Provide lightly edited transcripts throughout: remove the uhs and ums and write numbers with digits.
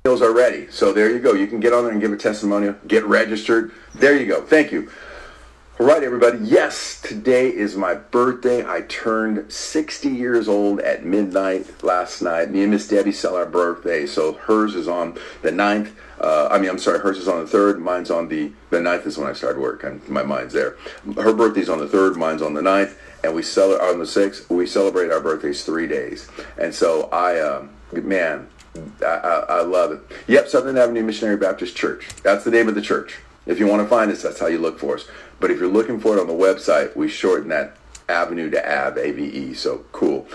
Those are ready. So there you go. You can get on there and give a testimonial. Get registered. There you go. Thank you. All right, everybody. Yes, today is my birthday. I turned 60 years old at midnight last night. Me and Miss Debbie celebrate our birthday. So hers is on the 9th. Hers is on the 3rd. Mine's on the 9th is when I started work. My mind's there. Her birthday's on the 3rd. Mine's on the 9th. And we celebrate on the 6th. We celebrate our birthdays 3 days. And so I love it. Yep, Southern Avenue Missionary Baptist Church. That's the name of the church. If you want to find us, that's how you look for us. But if you're looking for it on the website, we shorten that avenue to AVE, A-V-E. So cool.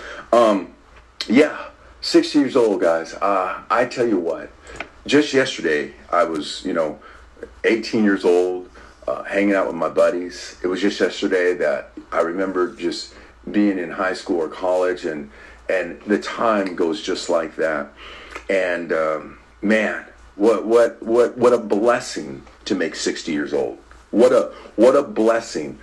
60 years old, guys. I tell you what, just yesterday, I was, 18 years old, hanging out with my buddies. It was just yesterday that I remember just being in high school or college, and the time goes just like that. And man, what a blessing to make 60 years old. What a blessing.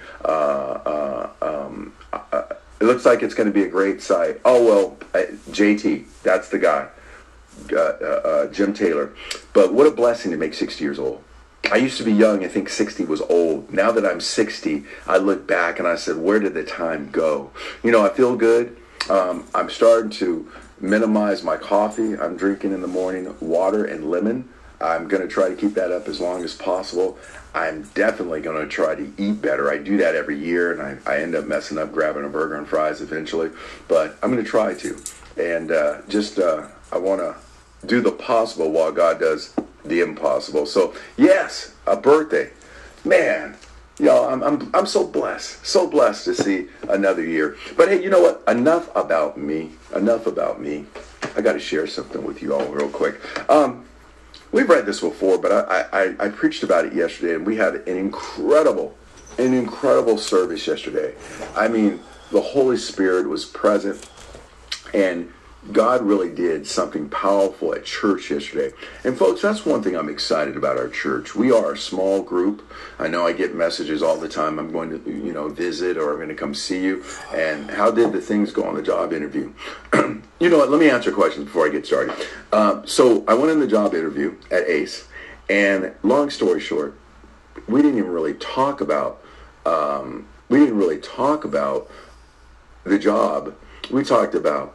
It looks like it's going to be a great sight. Oh, well, JT, that's the guy, Jim Taylor. But what a blessing to make 60 years old. I used to be young and think 60 was old. Now that I'm 60, I look back and I said, where did the time go? I feel good. I'm starting to minimize my coffee. I'm drinking in the morning water and lemon. I'm going to try to keep that up as long as possible. I'm definitely going to try to eat better. I do that every year, and I end up messing up grabbing a burger and fries eventually. But I'm going to try to. And I want to do the possible while God does the impossible. So, yes, a birthday. Man, y'all, I'm so blessed to see another year. But hey, you know what? Enough about me. I got to share something with you all real quick. We've read this before, but I preached about it yesterday, and we had an incredible service yesterday. I mean, the Holy Spirit was present, and God really did something powerful at church yesterday. And folks, that's one thing I'm excited about our church. We are a small group. I know I get messages all the time. I'm going to, visit, or I'm going to come see you. And how did the things go on the job interview? You know what? Let me answer a question before I get started. So I went in the job interview at ACE, and long story short, we didn't even really talk about the job. We talked about,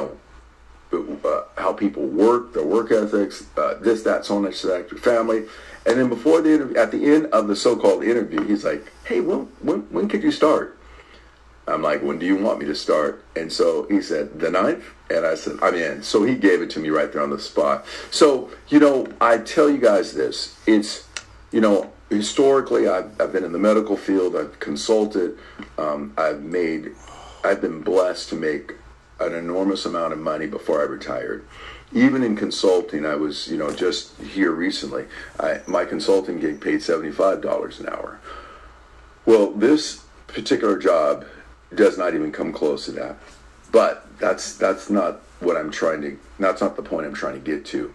how people work, their work ethics, this, that, so much, that, family. And then before the interview, at the end of the so-called interview, he's like, hey, when could you start? I'm like, when do you want me to start? And so he said, the 9th? And I said, I'm in. So he gave it to me right there on the spot. So, I tell you guys this. It's, historically, I've been in the medical field. I've consulted. I've been blessed to make an enormous amount of money before I retired. Even in consulting, I was, just here recently, my consulting gig paid $75 an hour. Well, this particular job does not even come close to that. But that's not what that's not the point I'm trying to get to.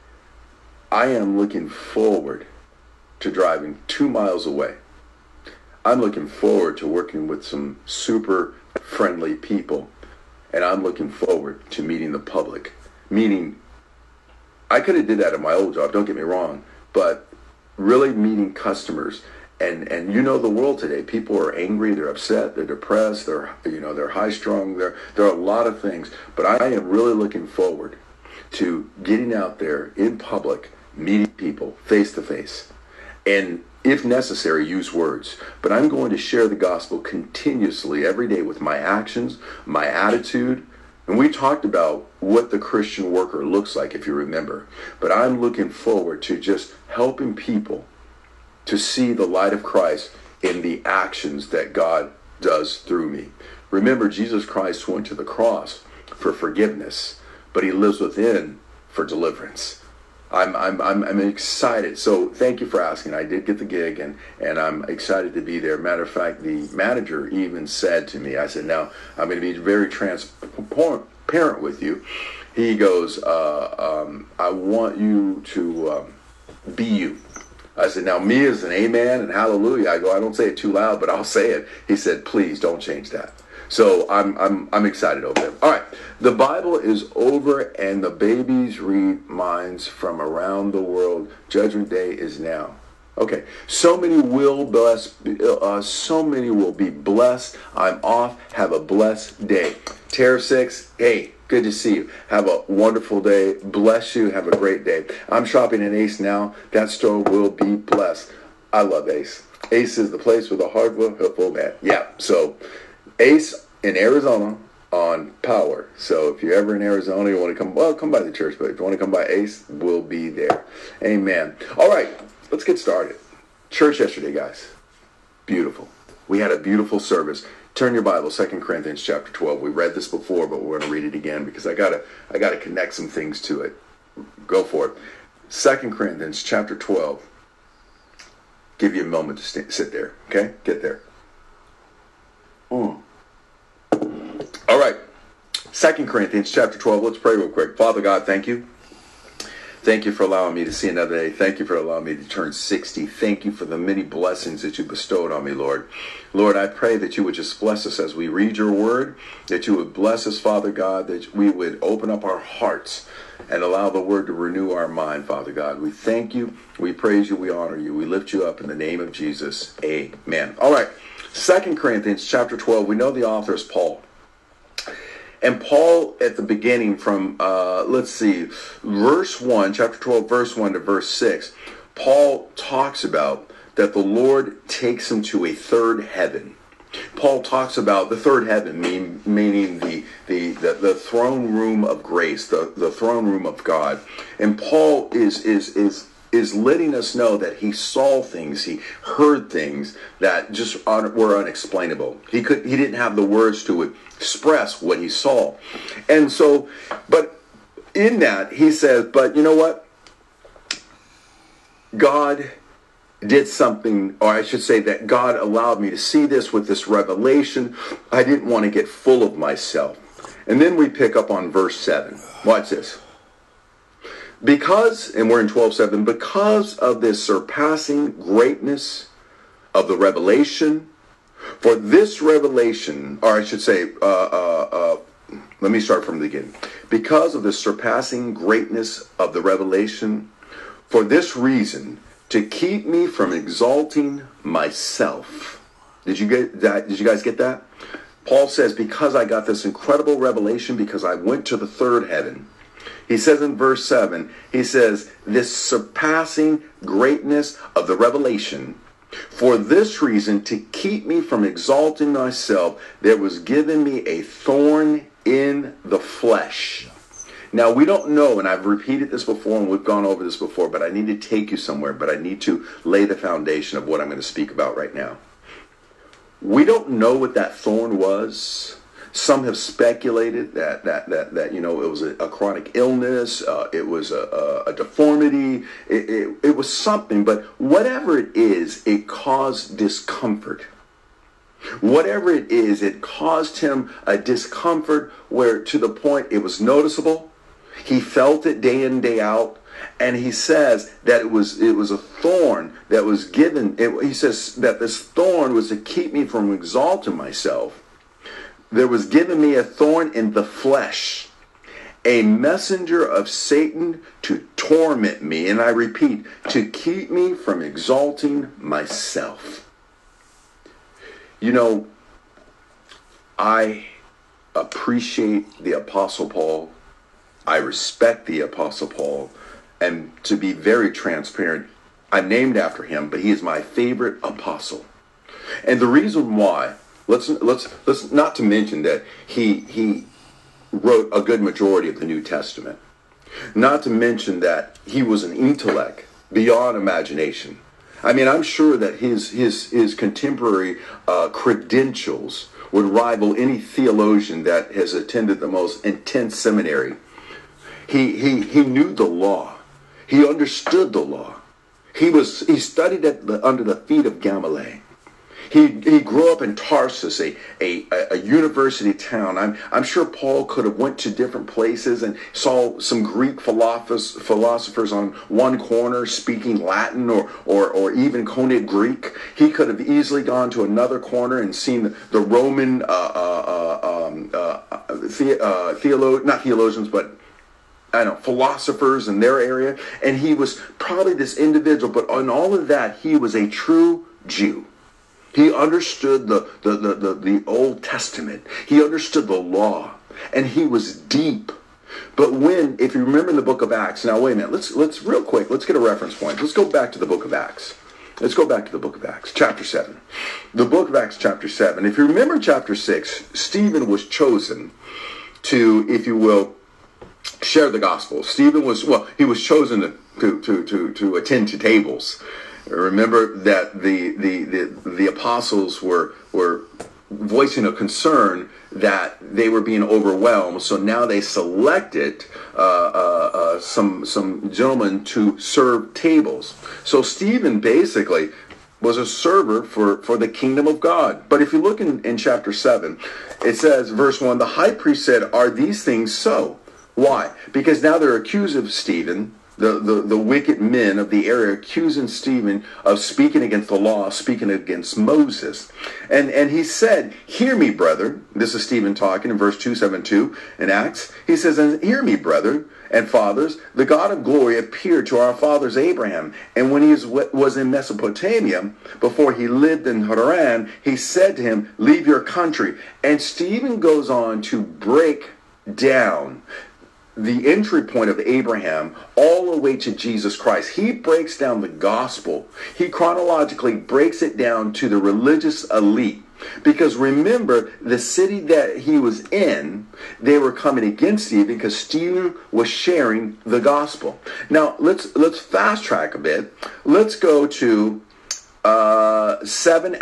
I am looking forward to driving 2 miles away. I'm looking forward to working with some super friendly people. And I'm looking forward to meeting the public. Meaning, I could have did that at my old job, don't get me wrong, but really meeting customers. And the world today, people are angry, they're upset, they're depressed, they're high-strung, there are a lot of things. But I am really looking forward to getting out there in public, meeting people face to face. And if necessary, use words. But I'm going to share the gospel continuously every day with my actions, my attitude. And we talked about what the Christian worker looks like, if you remember. But I'm looking forward to just helping people to see the light of Christ in the actions that God does through me. Remember, Jesus Christ went to the cross for forgiveness, but he lives within for deliverance. I'm excited. So thank you for asking. I did get the gig, and I'm excited to be there. Matter of fact, the manager even said to me, I said, now I'm going to be very transparent with you. He goes, I want you to be you. I said, now me is an amen and hallelujah. I don't say it too loud, but I'll say it. He said, please don't change that. So I'm excited over there. All right, the Bible is over, and the babies read minds from around the world. Judgment Day is now. Okay, so many will be blessed. I'm off. Have a blessed day. Terror 6, hey, good to see you. Have a wonderful day. Bless you. Have a great day. I'm shopping at Ace now. That store will be blessed. I love Ace. Ace is the place with a hardware helpful man. Yeah, so Ace in Arizona on Power. So if you're ever in Arizona, you want to come by the church. But if you want to come by Ace, we'll be there. Amen. All right. Let's get started. Church yesterday, guys. Beautiful. We had a beautiful service. Turn your Bible, 2 Corinthians chapter 12. We read this before, but we're going to read it again because I gotta connect some things to it. Go for it. 2 Corinthians chapter 12. Give you a moment to sit there. Okay? Get there. All right. 2 Corinthians chapter 12. Let's pray real quick. Father God, thank you. Thank you for allowing me to see another day. Thank you for allowing me to turn 60. Thank you for the many blessings that you bestowed on me, Lord. Lord, I pray that you would just bless us as we read your word, that you would bless us, Father God, that we would open up our hearts and allow the word to renew our mind, Father God. We thank you. We praise you. We honor you. We lift you up in the name of Jesus. Amen. All right. 2 Corinthians chapter 12. We know the author is Paul. And Paul, at the beginning from, verse 1, chapter 12, verse 1 to verse 6, Paul talks about that the Lord takes him to a third heaven. Paul talks about the third heaven, meaning the throne room of grace, the throne room of God. And Paul is letting us know that he saw things, he heard things that just were unexplainable. He didn't have the words to express what he saw. And so, but in that, he says, but you know what? God did something, or I should say that God allowed me to see this with this revelation. I didn't want to get full of myself. And then we pick up on verse 7. Watch this. Because, and we're in 12:7, because of this surpassing greatness of the revelation, for this revelation, or I should say, let me start from the beginning. Because of the surpassing greatness of the revelation, for this reason, to keep me from exalting myself. Did you get that? Did you guys get that? Paul says, because I got this incredible revelation, because I went to the third heaven. He says in verse 7, he says, this surpassing greatness of the revelation, for this reason, to keep me from exalting myself, there was given me a thorn in the flesh. Now, we don't know, and I've repeated this before, and we've gone over this before, but I need to take you somewhere, but I need to lay the foundation of what I'm going to speak about right now. We don't know what that thorn was. Some have speculated that you know, it was a chronic illness, it was a deformity, it was something, but whatever it is, it caused discomfort. Whatever it is, it caused him a discomfort where to the point it was noticeable. He felt it day in, day out. And he says that it was a thorn that was given. He says that this thorn was to keep me from exalting myself. There was given me a thorn in the flesh, a messenger of Satan to torment me. And I repeat, to keep me from exalting myself. You know, I appreciate the Apostle Paul. I respect the Apostle Paul. And to be very transparent, I'm named after him, but he is my favorite apostle. And the reason why, let's not to mention that he wrote a good majority of the New Testament. Not to mention that he was an intellect beyond imagination. I mean, I'm sure that his contemporary credentials would rival any theologian that has attended the most intense seminary. He knew the law. He understood the law. He studied under the feet of Gamaliel. He grew up in Tarsus, a university town. I'm sure Paul could have went to different places and saw some Greek philosophers on one corner speaking Latin or even Koine Greek. He could have easily gone to another corner and seen the Roman not theologians, but philosophers in their area. And he was probably this individual, but on all of that, he was a true Jew. He understood the Old Testament. He understood the law, and he was deep. But if you remember in the book of Acts, now wait a minute, let's real quick, let's get a reference point. Let's go back to the book of Acts. Let's go back to the book of Acts, chapter 7. The book of Acts, chapter 7. If you remember chapter 6, Stephen was chosen to, if you will, share the gospel. Stephen was chosen to attend to tables. Remember that the apostles were voicing a concern that they were being overwhelmed. So now they selected some gentlemen to serve tables. So Stephen basically was a server for the kingdom of God. But if you look in chapter 7, it says, verse 1, the high priest said, are these things so? Why? Because now they're accused of Stephen. The wicked men of the area accusing Stephen of speaking against the law, speaking against Moses. And he said, hear me, brother. This is Stephen talking in verse 272 in Acts. He says, and hear me, brother and fathers. The God of glory appeared to our fathers Abraham. And when he was in Mesopotamia, before he lived in Haran, he said to him, leave your country. And Stephen goes on to break down the entry point of Abraham all the way to Jesus Christ. He breaks down the gospel. He chronologically breaks it down to the religious elite. Because remember, the city that he was in, they were coming against Stephen because Stephen was sharing the gospel. Now, let's fast track a bit. Let's go to Acts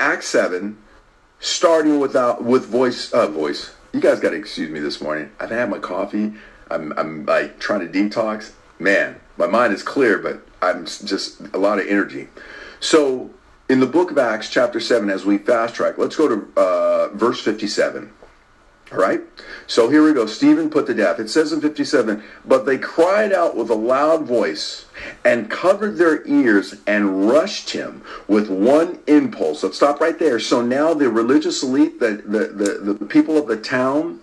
7, starting with voice. You guys got to excuse me this morning. I've had my coffee. I'm like trying to detox. Man, my mind is clear, but I'm just a lot of energy. So in the book of Acts, chapter 7, as we fast track, let's go to verse 57. All right? So here we go. Stephen put to death. It says in 57, but they cried out with a loud voice and covered their ears and rushed him with one impulse. Let's stop right there. So now the religious elite, the people of the town,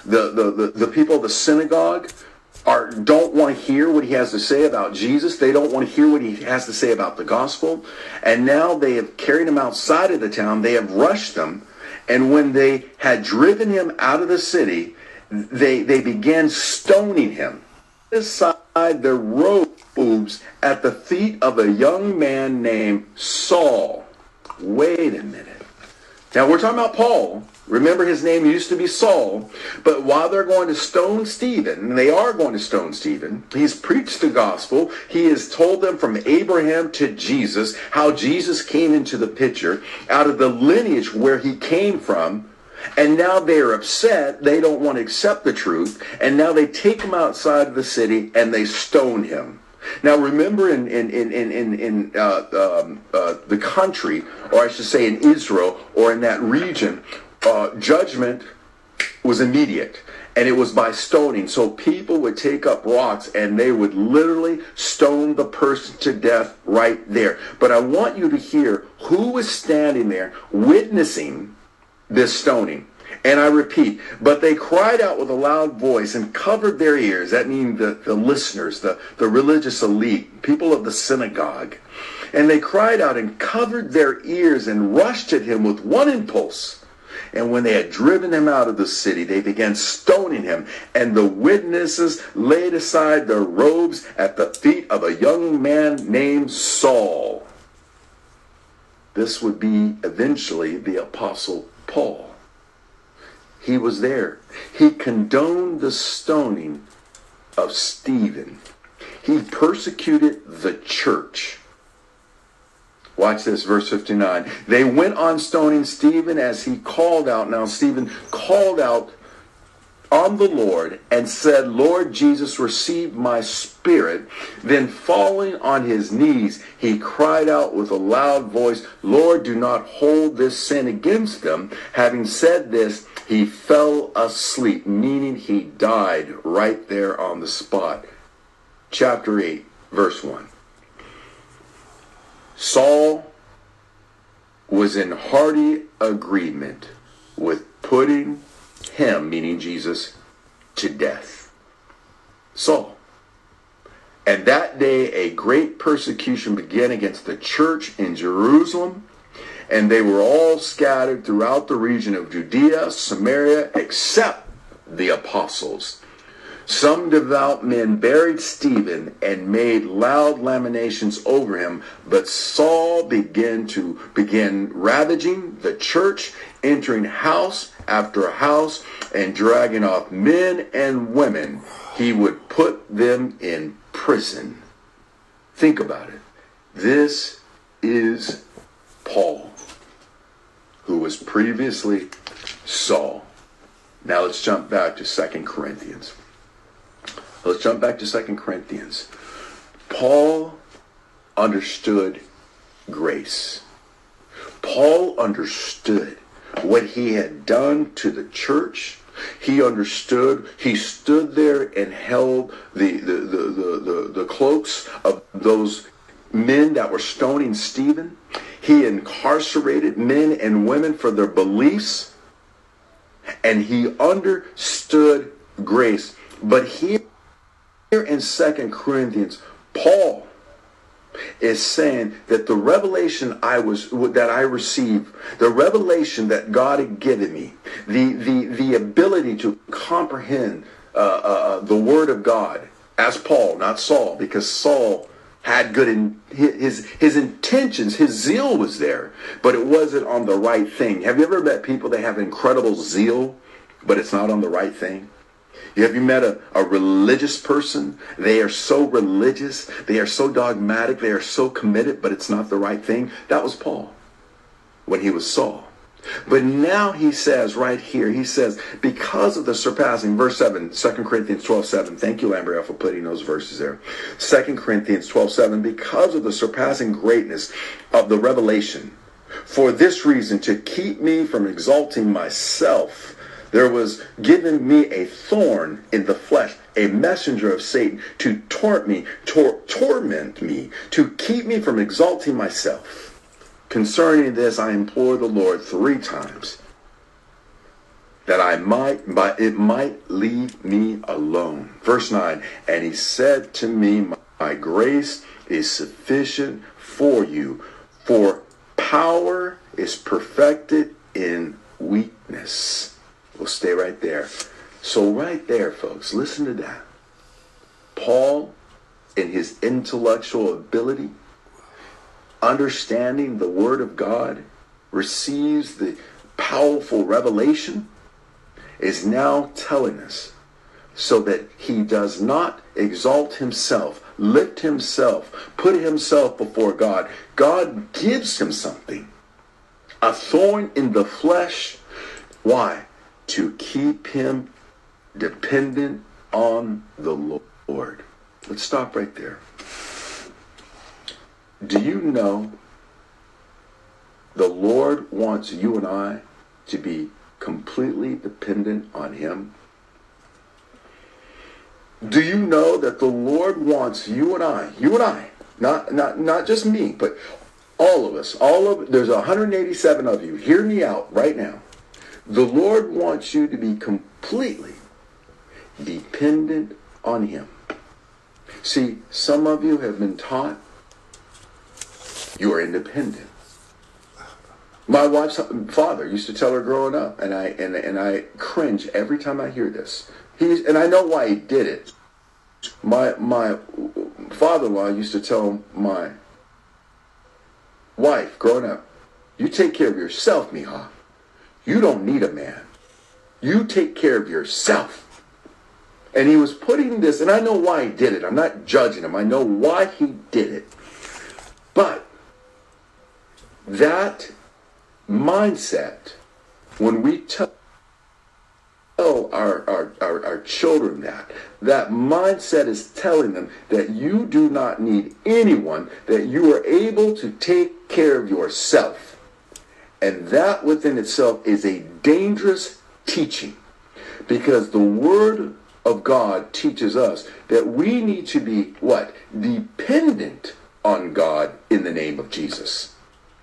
the people of the synagogue don't want to hear what he has to say about Jesus. They don't want to hear what he has to say about the gospel. And now they have carried him outside of the town. They have rushed him. And when they had driven him out of the city, they began stoning him. Aside their robes at the feet of a young man named Saul. Wait a minute. Now we're talking about Paul. Remember, his name used to be Saul. But while they're going to stone Stephen, and they are going to stone Stephen, he's preached the gospel. He has told them from Abraham to Jesus how Jesus came into the picture out of the lineage where he came from. And now they're upset. They don't want to accept the truth. And now they take him outside of the city and they stone him. Now remember in the country, or I should say in Israel, or in that region, judgment was immediate, and it was by stoning. So people would take up rocks and they would literally stone the person to death right there. But I want you to hear who was standing there witnessing this stoning. And I repeat, but they cried out with a loud voice and covered their ears. That means the listeners, the religious elite, people of the synagogue. And they cried out and covered their ears and rushed at him with one impulse. And when they had driven him out of the city, they began stoning him. And the witnesses laid aside their robes at the feet of a young man named Saul. This would be eventually the Apostle Paul. He was there. He condoned the stoning of Stephen. He persecuted the church. Watch this, verse 59. They went on stoning Stephen as he called out. Now, Stephen called out on the Lord and said, Lord Jesus, receive my spirit. Then falling on his knees, he cried out with a loud voice, Lord, do not hold this sin against them. Having said this, he fell asleep, meaning he died right there on the spot. Chapter 8, verse 1. Saul was in hearty agreement with putting him, meaning Jesus, to death. Saul. And that day a great persecution began against the church in Jerusalem, and they were all scattered throughout the region of Judea, Samaria, except the apostles. Some devout men buried Stephen and made loud lamentations over him, but Saul began ravaging the church, entering house after house and dragging off men and women. He would put them in prison. Think about it. This is Paul, who was previously Saul. Now let's jump back to 2 Corinthians. Let's jump back to 2 Corinthians. Paul understood grace. Paul understood what he had done to the church. He understood. He stood there and held the cloaks of those men that were stoning Stephen. He incarcerated men and women for their beliefs. And he understood grace. But here in 2 Corinthians, Paul is saying that the revelation that I received, the revelation that God had given me, the ability to comprehend the Word of God, as Paul, not Saul, because Saul had good in his intentions, his zeal was there, but it wasn't on the right thing. Have you ever met people that have incredible zeal, but it's not on the right thing? Have you met a religious person? They are so religious. They are so dogmatic. They are so committed, but it's not the right thing. That was Paul when he was Saul. But now he says right here, he says, because of the surpassing, verse 7, 2 Corinthians 12:7. Thank you, Lambert, for putting those verses there. 2 Corinthians 12:7, because of the surpassing greatness of the revelation, for this reason, to keep me from exalting myself, there was given me a thorn in the flesh, a messenger of Satan, to torment me, to keep me from exalting myself. Concerning this, I implored the Lord 3 times, that it might leave me alone. Verse 9, and he said to me, my grace is sufficient for you, for power is perfected in weakness. We'll stay right there. So right there, folks, listen to that. Paul, in his intellectual ability, understanding the Word of God, receives the powerful revelation, is now telling us so that he does not exalt himself, lift himself, put himself before God. God gives him something, a thorn in the flesh. Why? To keep him dependent on the Lord. Let's stop right there. Do you know the Lord wants you and I to be completely dependent on him? Do you know that the Lord wants you and I, not just me, but all of us, there's 187 of you, hear me out right now. The Lord wants you to be completely dependent on him. See, some of you have been taught you are independent. My wife's father used to tell her growing up, and I cringe every time I hear this. And I know why he did it. My father-in-law used to tell my wife growing up, you take care of yourself, mija. You don't need a man. You take care of yourself. And he was putting this, and I know why he did it. I'm not judging him. I know why he did it. But that mindset, when we tell our children that mindset is telling them that you do not need anyone, that you are able to take care of yourself. And that within itself is a dangerous teaching, because the Word of God teaches us that we need to be what? Dependent on God in the name of Jesus.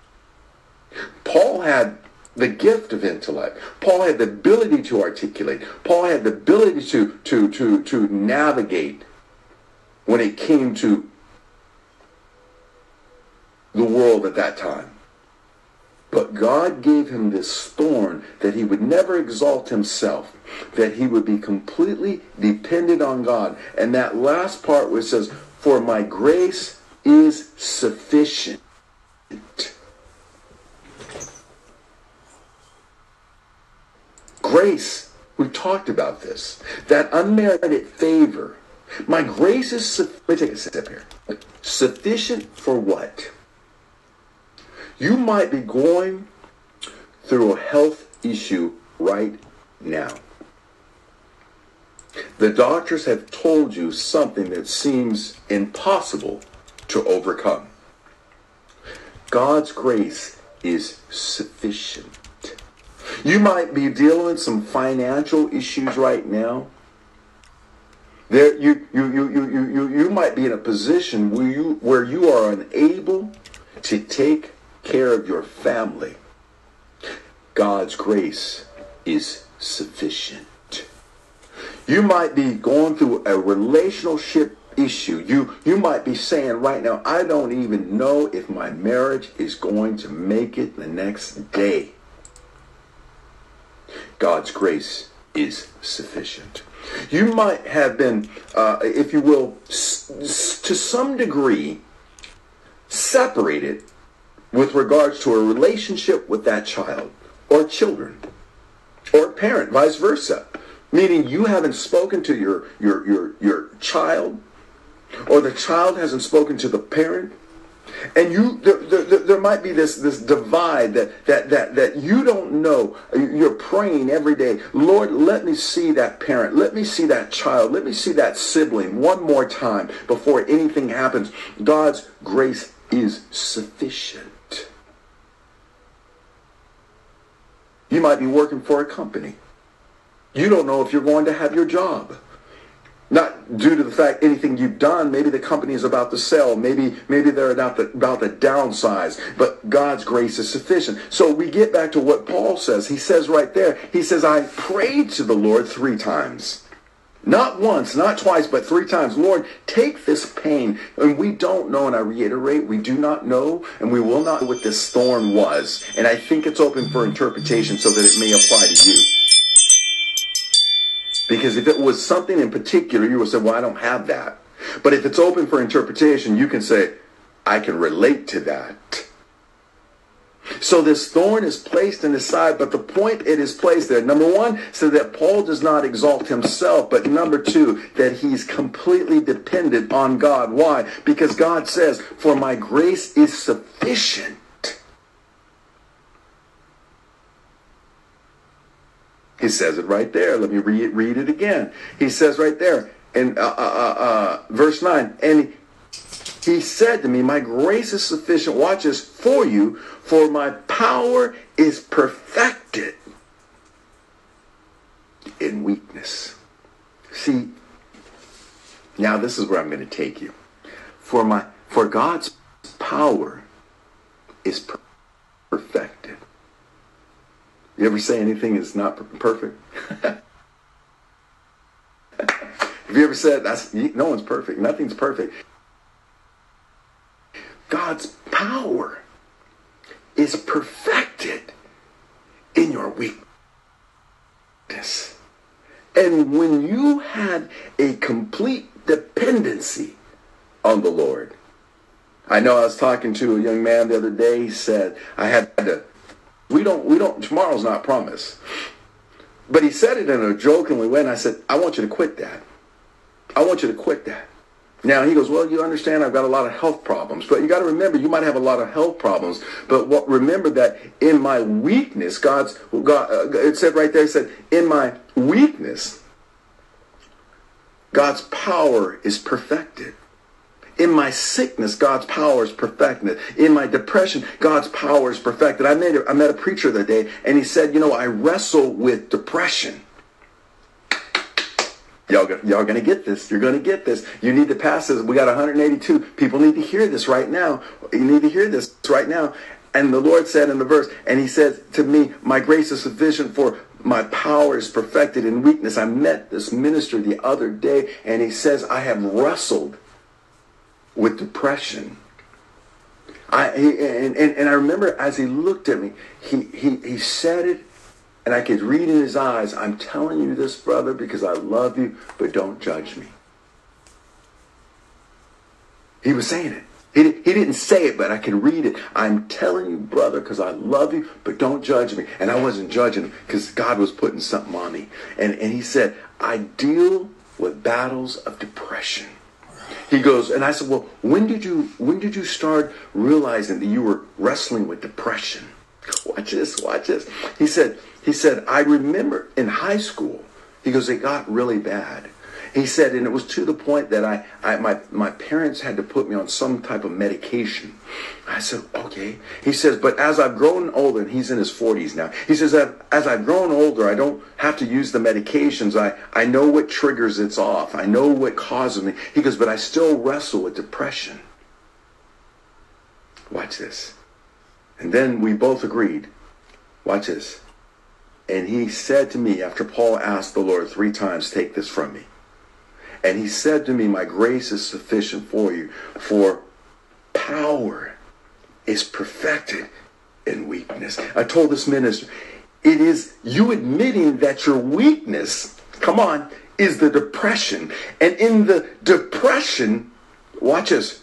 Paul had the gift of intellect. Paul had the ability to articulate. Paul had the ability to navigate when it came to the world at that time. But God gave him this thorn that he would never exalt himself, that he would be completely dependent on God. And that last part where it says, for my grace is sufficient. Grace, we've talked about this, that unmerited favor. My grace is, let me take a step here. Sufficient for what? You might be going through a health issue right now. The doctors have told you something that seems impossible to overcome. God's grace is sufficient. You might be dealing with some financial issues right now. You might be in a position where you are unable to take care of your family. God's grace is sufficient. You might be going through a relationship issue. You might be saying right now, I don't even know if my marriage is going to make it the next day. God's grace is sufficient. You might have been, if you will, to some degree, separated with regards to a relationship with that child or children or parent, vice versa. Meaning you haven't spoken to your child, or the child hasn't spoken to the parent. And there might be this divide that you don't know. You're praying every day, Lord, let me see that parent. Let me see that child. Let me see that sibling one more time before anything happens. God's grace is sufficient. You might be working for a company. You don't know if you're going to have your job. Not due to the fact anything you've done. Maybe the company is about to sell. Maybe they're about to downsize. But God's grace is sufficient. So we get back to what Paul says. He says right there, he says, I prayed to the Lord 3 times. Not once, not twice, but 3 times. Lord, take this pain. And we don't know, and I reiterate, we do not know, and we will not know what this thorn was. And I think it's open for interpretation so that it may apply to you. Because if it was something in particular, you would say, well, I don't have that. But if it's open for interpretation, you can say, I can relate to that. So this thorn is placed in his side, but the point it is placed there, number 1, so that Paul does not exalt himself, but number 2, that he's completely dependent on God. Why? Because God says, for my grace is sufficient. He says it right there. Let me read it again. He says right there in verse 9, and he said to me, my grace is sufficient, watch this, for you, for my power is perfected in weakness. See, now this is where I'm going to take you. For God's power is perfected. You ever say anything is not perfect? Have you ever said, no one's perfect, nothing's perfect? God's power is perfected in your weakness. And when you had a complete dependency on the Lord. I know I was talking to a young man the other day. He said, tomorrow's not promised. But he said it in a jokingly way, and I said, I want you to quit that. I want you to quit that. Now he goes, well, you understand I've got a lot of health problems. But you got to remember, you might have a lot of health problems. But remember that in my weakness, it said right there, it said, in my weakness, God's power is perfected. In my sickness, God's power is perfected. In my depression, God's power is perfected. I met a preacher the other day, and he said, I wrestle with depression. Y'all going to get this. You're going to get this. You need to pass this. We got 182. People need to hear this right now. You need to hear this right now. And the Lord said in the verse, and he said to me, my grace is sufficient for my power is perfected in weakness. I met this minister the other day, and he says, I have wrestled with depression. I remember as he looked at me, he said it, and I could read in his eyes, I'm telling you this, brother, because I love you, but don't judge me. He was saying it. He didn't say it, but I could read it. I'm telling you, brother, because I love you, but don't judge me. And I wasn't judging him because God was putting something on me. And he said, I deal with battles of depression. He goes, and I said, well, when did you start realizing that you were wrestling with depression? Watch this. He said, I remember in high school, he goes, it got really bad. He said, and it was to the point that my parents had to put me on some type of medication. I said, okay. He says, but as I've grown older, and he's in his 40s now, he says, as I've grown older, I don't have to use the medications. I know what triggers it's off. I know what causes me. He goes, but I still wrestle with depression. Watch this. And then we both agreed. Watch this. And he said to me, after Paul asked the Lord 3 times, take this from me. And he said to me, my grace is sufficient for you, for power is perfected in weakness. I told this minister, it is you admitting that your weakness, come on, is the depression. And in the depression, watch this.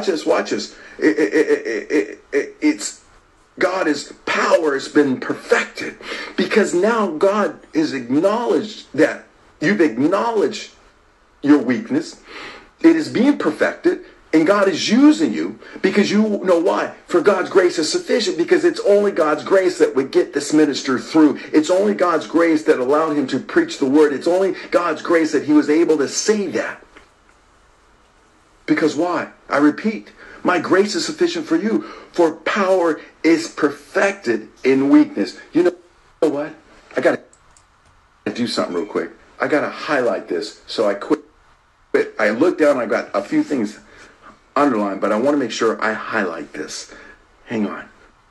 It's God's power has been perfected. Because now God has acknowledged that you've acknowledged your weakness. It is being perfected, and God is using you because you know why? For God's grace is sufficient, because it's only God's grace that would get this minister through. It's only God's grace that allowed him to preach the word. It's only God's grace that he was able to say that. Because why? I repeat, my grace is sufficient for you, for power is perfected in weakness. You know what? I got to do something real quick. I got to highlight this, so I quit. I looked down, I got a few things underlined, but I want to make sure I highlight this. Hang on.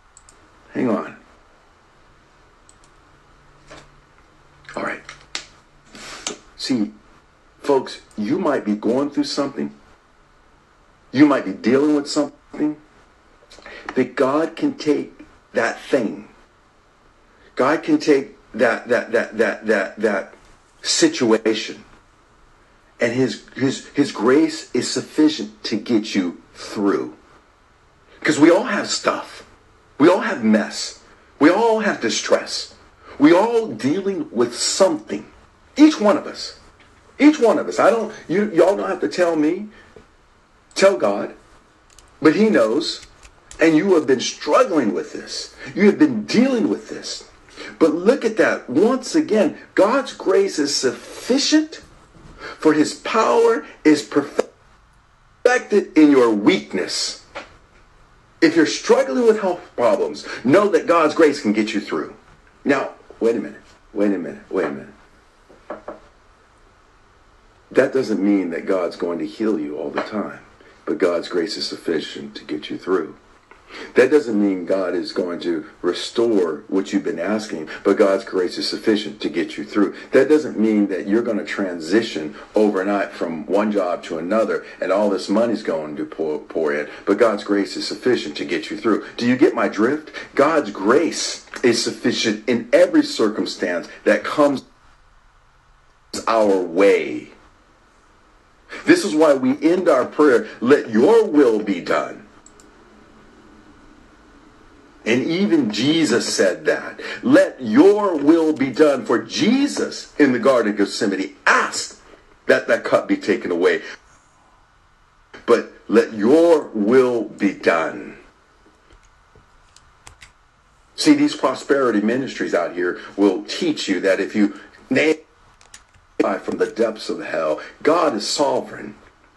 All right. See, folks, you might be going through something. You might be dealing with something. But God can take that thing. God can take that situation. And his grace is sufficient to get you through. Because we all have stuff. We all have mess. We all have distress. We all dealing with something. Each one of us. Y'all don't have to tell me. Tell God. But he knows. And you have been struggling with this. You have been dealing with this. But look at that. Once again, God's grace is sufficient, for his power is perfected in your weakness. If you're struggling with health problems, know that God's grace can get you through. Now, wait a minute. That doesn't mean that God's going to heal you all the time, but God's grace is sufficient to get you through. That doesn't mean God is going to restore what you've been asking, but God's grace is sufficient to get you through. That doesn't mean that you're going to transition overnight from one job to another and all this money's going to pour in, but God's grace is sufficient to get you through. Do you get my drift? God's grace is sufficient in every circumstance that comes our way. This is why we end our prayer, let your will be done. And even Jesus said that. Let your will be done. For Jesus in the Garden of Gethsemane asked that that cup be taken away. but let your will be done. See, these prosperity ministries out here will teach you that if you name from the depths of hell, God is sovereign.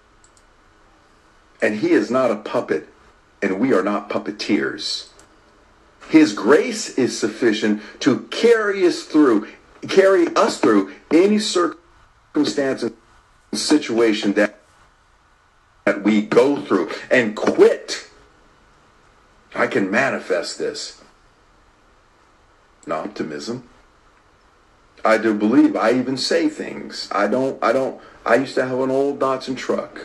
And he is not a puppet, and we are not puppeteers. His grace is sufficient to carry us through any circumstance and situation that we go through. And quit. I can manifest this. No optimism. I do believe. I even say things. I used to have an old Datsun truck.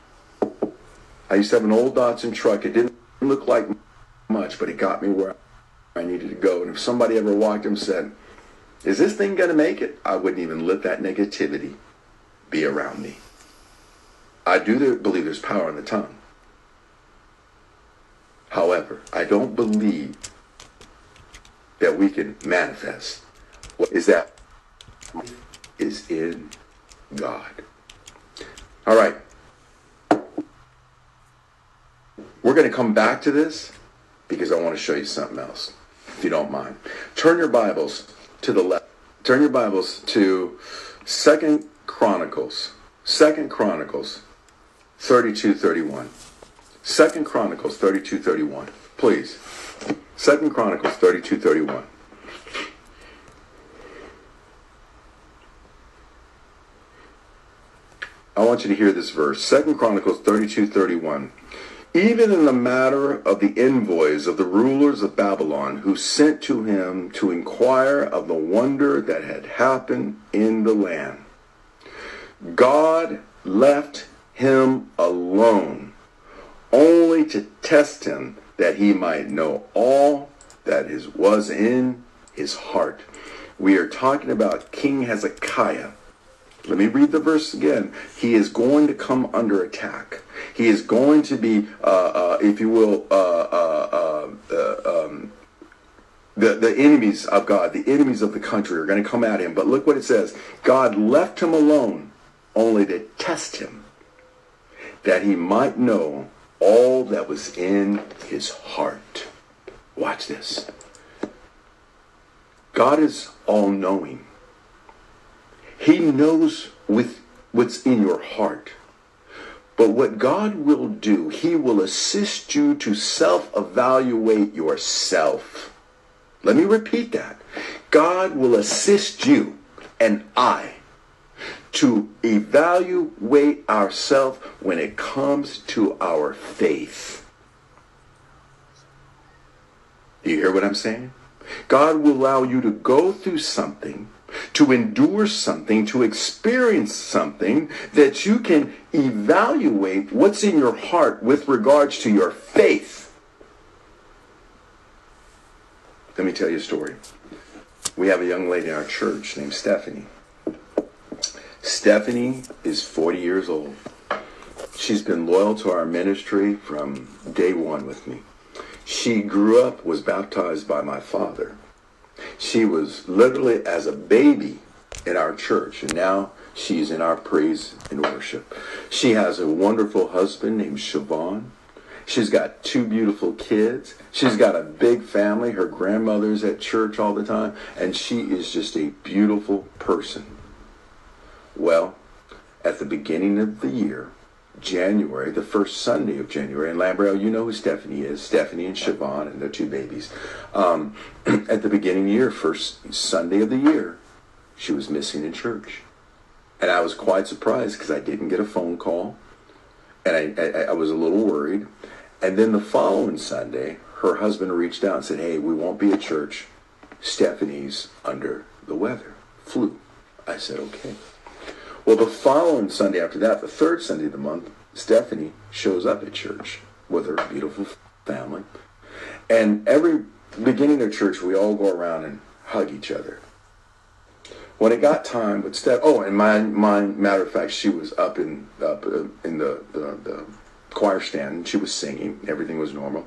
It didn't look like much, but it got me where I needed to go. And if somebody ever walked and said, is this thing going to make it? I wouldn't even let that negativity be around me. I do believe there's power in the tongue. However, I don't believe that we can manifest what is that is in God. All right. We're going to come back to this because I want to show you something else, if you don't mind. Turn your Bibles to the left. Turn your Bibles to 2 Chronicles 32:31. 2 Chronicles 32:31. Please. 2 Chronicles 32:31. I want you to hear this verse. 2 Chronicles 32:31. Even in the matter of the envoys of the rulers of Babylon, who sent to him to inquire of the wonder that had happened in the land, God left him alone, only to test him, that he might know all that was in his heart. We are talking about King Hezekiah. Let me read the verse again. He is going to come under attack. He is going to be, if you will, the enemies of God, the enemies of the country are going to come at him. But look what it says. God left him alone only to test him, that he might know all that was in his heart. Watch this. God is all-knowing. He knows what's in your heart. But what God will do, he will assist you to self-evaluate yourself. Let me repeat that. God will assist you and I to evaluate ourselves when it comes to our faith. Do you hear what I'm saying? God will allow you to go through something, to endure something, to experience something, that you can evaluate what's in your heart with regards to your faith. Let me tell you a story. We have a young lady in our church named Stephanie. Stephanie is 40 years old. She's been loyal to our ministry from day one with me. She grew up, was baptized by my father. She was literally as a baby in our church, and now she's in our praise and worship. She has a wonderful husband named Siobhan. She's got 2 beautiful kids. She's got a big family. Her grandmother's at church all the time, and she is just a beautiful person. Well, at the beginning of the year, January, the first Sunday of January, and Lambrell, you know who Stephanie is, Stephanie and Siobhan and their 2 babies. At the beginning of the year, first Sunday of the year, she was missing in church. And I was quite surprised because I didn't get a phone call, and I was a little worried. And then the following Sunday, her husband reached out and said, hey, we won't be at church. Stephanie's under the weather, flu. I said, okay. Well, the following Sunday after that, the 3rd Sunday of the month, Stephanie shows up at church with her beautiful family. And every beginning of church, we all go around and hug each other. When it got time with Steph, and matter of fact, she was up in the choir stand, and she was singing. Everything was normal.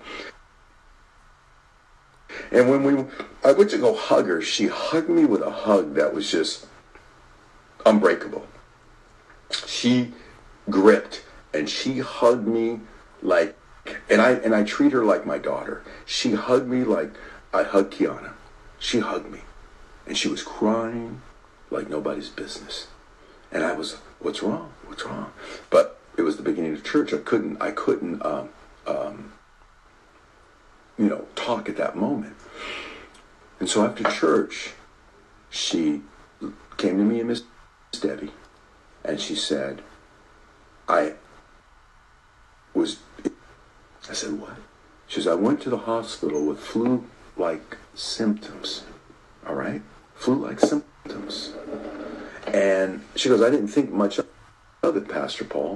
And when I went to go hug her, she hugged me with a hug that was just unbreakable. She gripped And she hugged me like, and I treat her like my daughter. She hugged me like I hug Kiana. She hugged me. And she was crying like nobody's business. And I was, what's wrong? What's wrong? But it was the beginning of church. I couldn't, talk at that moment. And so after church, she came to me and Miss Debbie, and she said, I said, what? She says, I went to the hospital with flu-like symptoms. All right? Flu-like symptoms. And she goes, I didn't think much of it, Pastor Paul.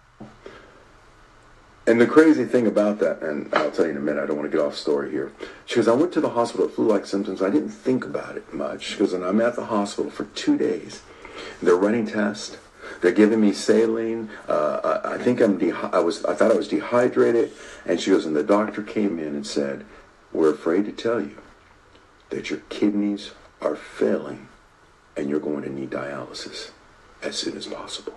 And the crazy thing about that, and I'll tell you in a minute, I don't want to get off story here. She goes, I went to the hospital with flu-like symptoms. I didn't think about it much. She goes, and I'm at the hospital for 2 days. They're running tests. They're giving me saline. I think I thought I was dehydrated. And she goes, and the doctor came in and said, we're afraid to tell you that your kidneys are failing and you're going to need dialysis as soon as possible.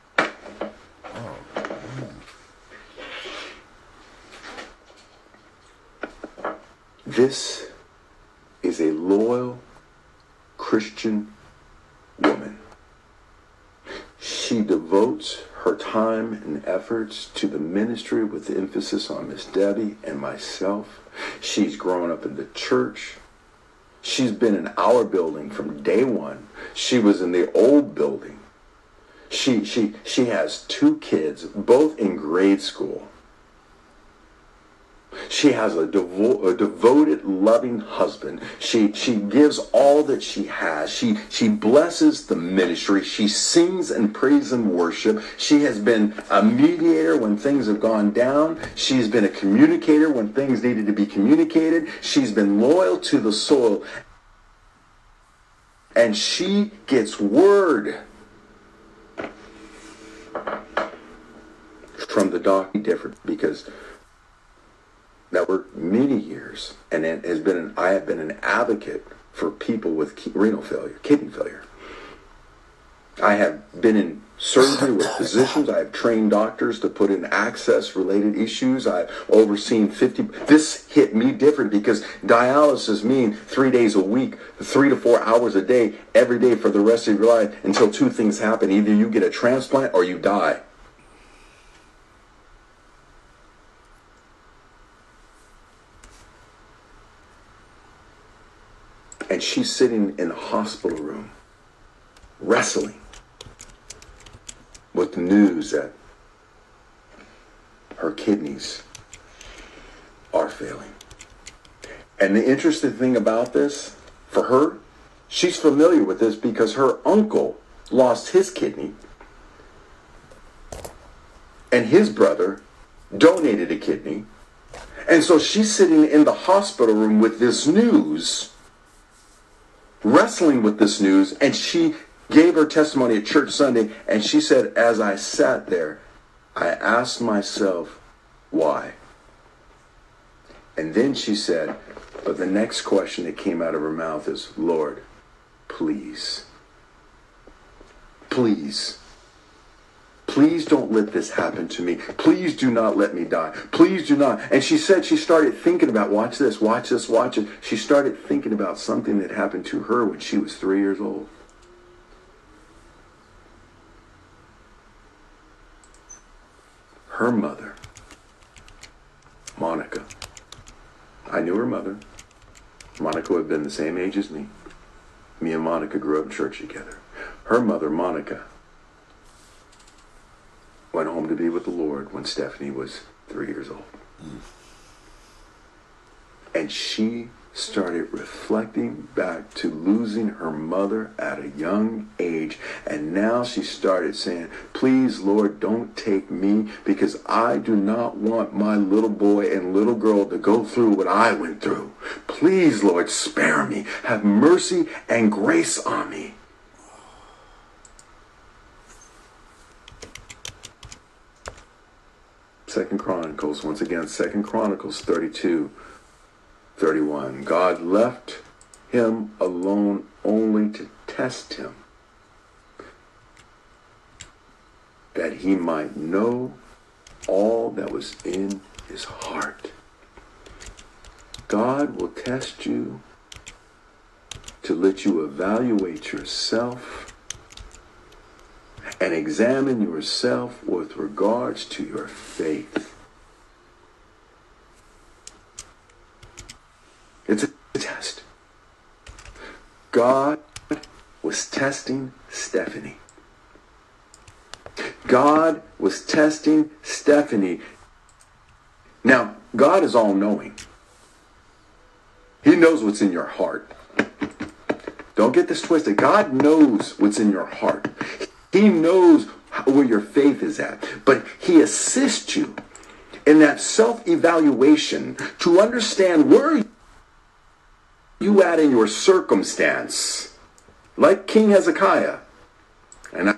This is a loyal Christian woman. She devotes her time and efforts to the ministry with emphasis on Miss Debbie and myself. She's grown up in the church. She's been in our building from day one. She was in the old building. She has 2 kids, both in grade school. She has a devoted, loving husband. She gives all that she has. She blesses the ministry. She sings and praises and worship. She has been a mediator when things have gone down. She's been a communicator when things needed to be communicated. She's been loyal to the soil. And she gets word from the doctor different because that were many years, and it has been I have been an advocate for people with renal failure, kidney failure. I have been in surgery with physicians. I have trained doctors to put in access-related issues. I've overseen 50. This hit me different because dialysis means 3 days a week, 3 to 4 hours a day, every day for the rest of your life until 2 things happen. Either you get a transplant or you die. And she's sitting in the hospital room, wrestling with the news that her kidneys are failing. And the interesting thing about this, for her, she's familiar with this because her uncle lost his kidney, and his brother donated a kidney. And so she's sitting in the hospital room with this news, wrestling with this news, and she gave her testimony at church Sunday, and she said, as I sat there, I asked myself, why? And then she said, but the next question that came out of her mouth is, Lord, please, please don't let this happen to me. Please do not let me die. Please do not. And she said she started thinking about, watch this, watch it. She started thinking about something that happened to her when she was 3 years old. Her mother, Monica. I knew her mother. Monica would have been the same age as me. Me and Monica grew up in church together. Her mother, Monica, went home to be with the Lord when Stephanie was 3 years old. And she started reflecting back to losing her mother at a young age. And now she started saying, please, Lord, don't take me, because I do not want my little boy and little girl to go through what I went through. Please, Lord, spare me. Have mercy and grace on me. Second Chronicles, once again, 2 Chronicles 32:31. God left him alone only to test him. that he might know all that was in his heart. God will test you to let you evaluate yourself and examine yourself with regards to your faith. It's a test. God was testing Stephanie. God was testing Stephanie. Now, God is all-knowing. He knows what's in your heart. Don't get this twisted. God knows what's in your heart. He knows where your faith is at. But he assists you in that self-evaluation to understand where you at in your circumstance. Like King Hezekiah. And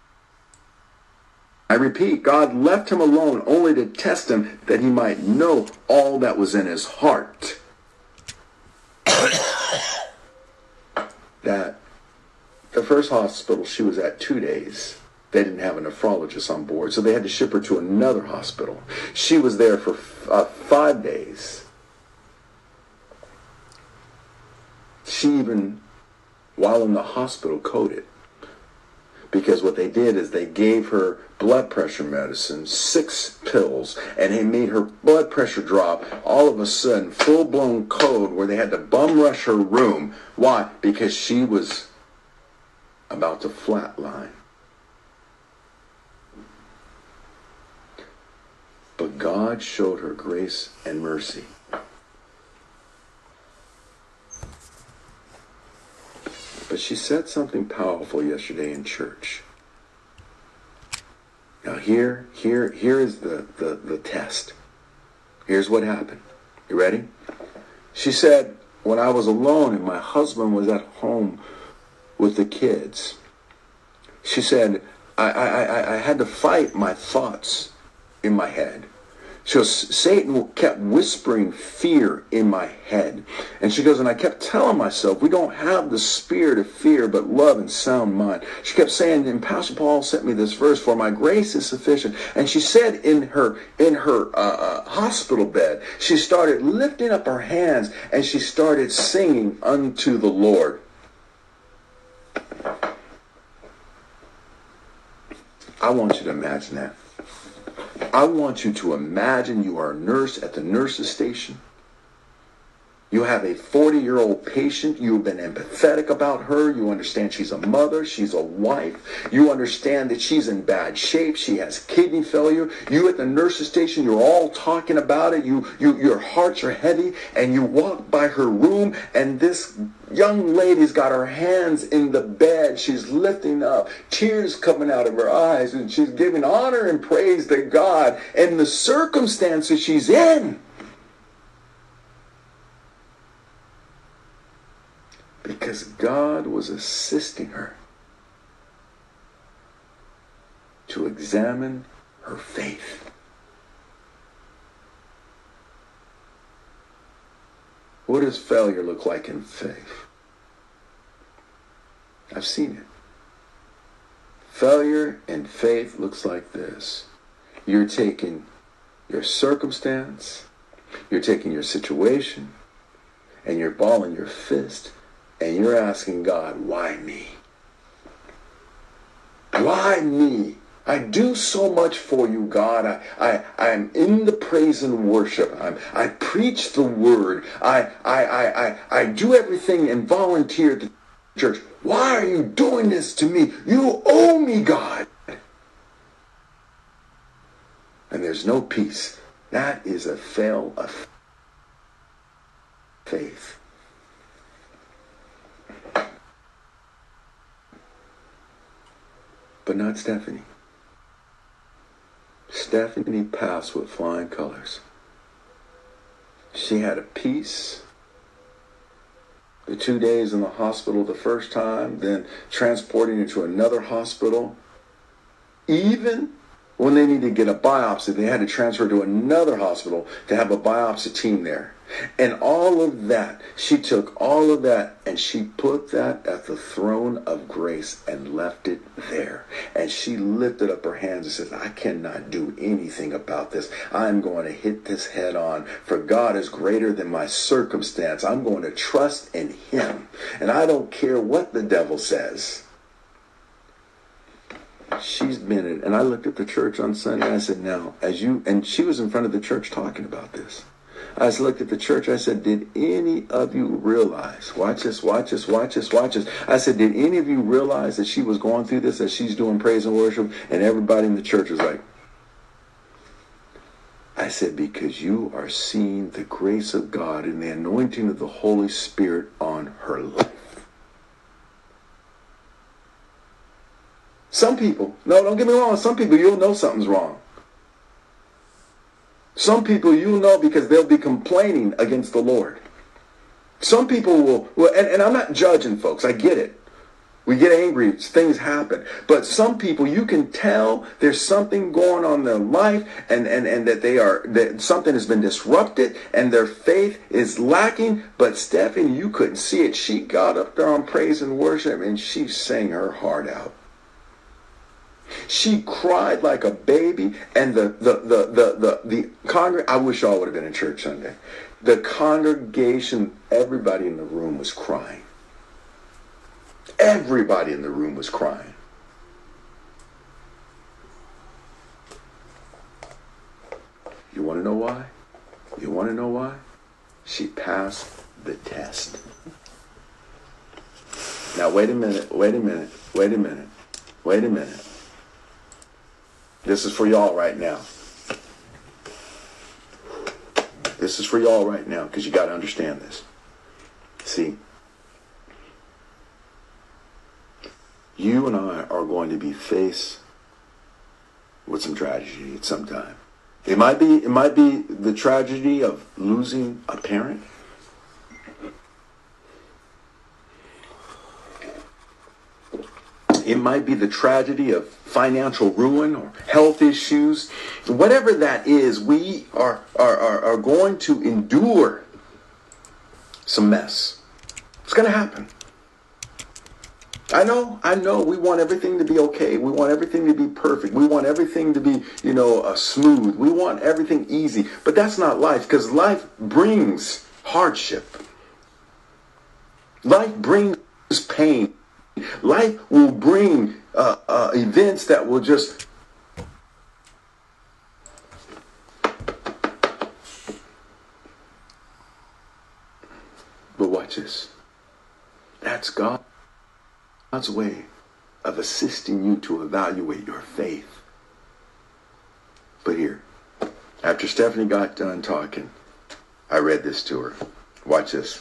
I repeat, God left him alone only to test him that he might know all that was in his heart. That the first hospital she was at 2 days, they didn't have a nephrologist on board, so they had to ship her to another hospital. She was there for 5 days. She even, while in the hospital, coded. Because what they did is they gave her blood pressure medicine, 6 pills, and they made her blood pressure drop all of a sudden, full-blown code where they had to bum rush her room. Why? Because she was about to flatline. But God showed her grace and mercy. But she said something powerful yesterday in church. Now here is the test. Here's what happened. You ready? She said, when I was alone and my husband was at home with the kids, she said, I had to fight my thoughts in my head. So Satan kept whispering fear in my head. And she goes, and I kept telling myself, we don't have the spirit of fear, but love and sound mind. She kept saying, and Pastor Paul sent me this verse, for my grace is sufficient. And she said in her hospital bed, she started lifting up her hands and she started singing unto the Lord. I want you to imagine that. I want you to imagine you are a nurse at the nurse's station. You have a 40-year-old patient. You've been empathetic about her. You understand she's a mother. She's a wife. You understand that she's in bad shape. She has kidney failure. You at the nurse's station, you're all talking about it. Your hearts are heavy. And you walk by her room, and this young lady's got her hands in the bed. She's lifting up, tears coming out of her eyes, and she's giving honor and praise to God and the circumstances she's in. Because God was assisting her to examine her faith. What does failure look like in faith? I've seen it. Failure in faith looks like this. You're taking your circumstance, you're taking your situation, and you're balling your fist, and you're asking God, why me? Why me? I do so much for you, God. I'm in the praise and worship. I preach the word. I do everything and volunteer at the church. Why are you doing this to me? You owe me, God. And there's no peace. That is a fail of faith. But not Stephanie. Stephanie passed with flying colors. She had a peace. The 2 days in the hospital the first time, then transporting her to another hospital. Even When they needed to get a biopsy, they had to transfer to another hospital to have a biopsy team there. And all of that, she took all of that and she put that at the throne of grace and left it there. And she lifted up her hands and said, I cannot do anything about this. I'm going to hit this head on, for God is greater than my circumstance. I'm going to trust in him. And I don't care what the devil says. She's been in, and I looked at the church on Sunday and I said, now, and she was in front of the church talking about this. I just looked at the church. I said, did any of you realize, watch this, watch this, watch this, watch this. I said, did any of you realize that she was going through this as she's doing praise and worship? And everybody in the church was like, I said, because you are seeing the grace of God and the anointing of the Holy Spirit on her life. Some people, no, don't get me wrong, some people you'll know something's wrong. Some people you'll know because they'll be complaining against the Lord. Some people will and I'm not judging folks, I get it. We get angry, things happen. But some people, you can tell there's something going on in their life and that something has been disrupted and their faith is lacking. But Stephanie, you couldn't see it. She got up there on praise and worship and she sang her heart out. She cried like a baby, and the I wish y'all would have been in church Sunday. The congregation, everybody in the room was crying. Everybody in the room was crying. You want to know why? You want to know why? She passed the test. Now wait a minute. This is for y'all right now. This is for y'all right now because you got to understand this. See, you and I are going to be faced with some tragedy at some time. It might be the tragedy of losing a parent. It might be the tragedy of financial ruin or health issues. Whatever that is, we are going to endure some mess. It's going to happen. I know we want everything to be okay. We want everything to be perfect. We want everything to be, smooth. We want everything easy. But that's not life, because life brings hardship. Life brings pain. Life will bring events that will just but watch this. That's God's way of assisting you to evaluate your faith. But here, after Stephanie got done talking, I read this to her. Watch this.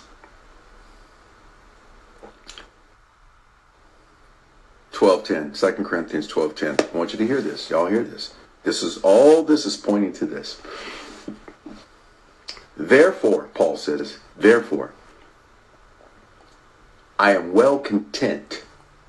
12:10, 2 Corinthians 12:10. I want you to hear this. Y'all hear this. This is pointing to this. Therefore, Paul says, therefore, I am well content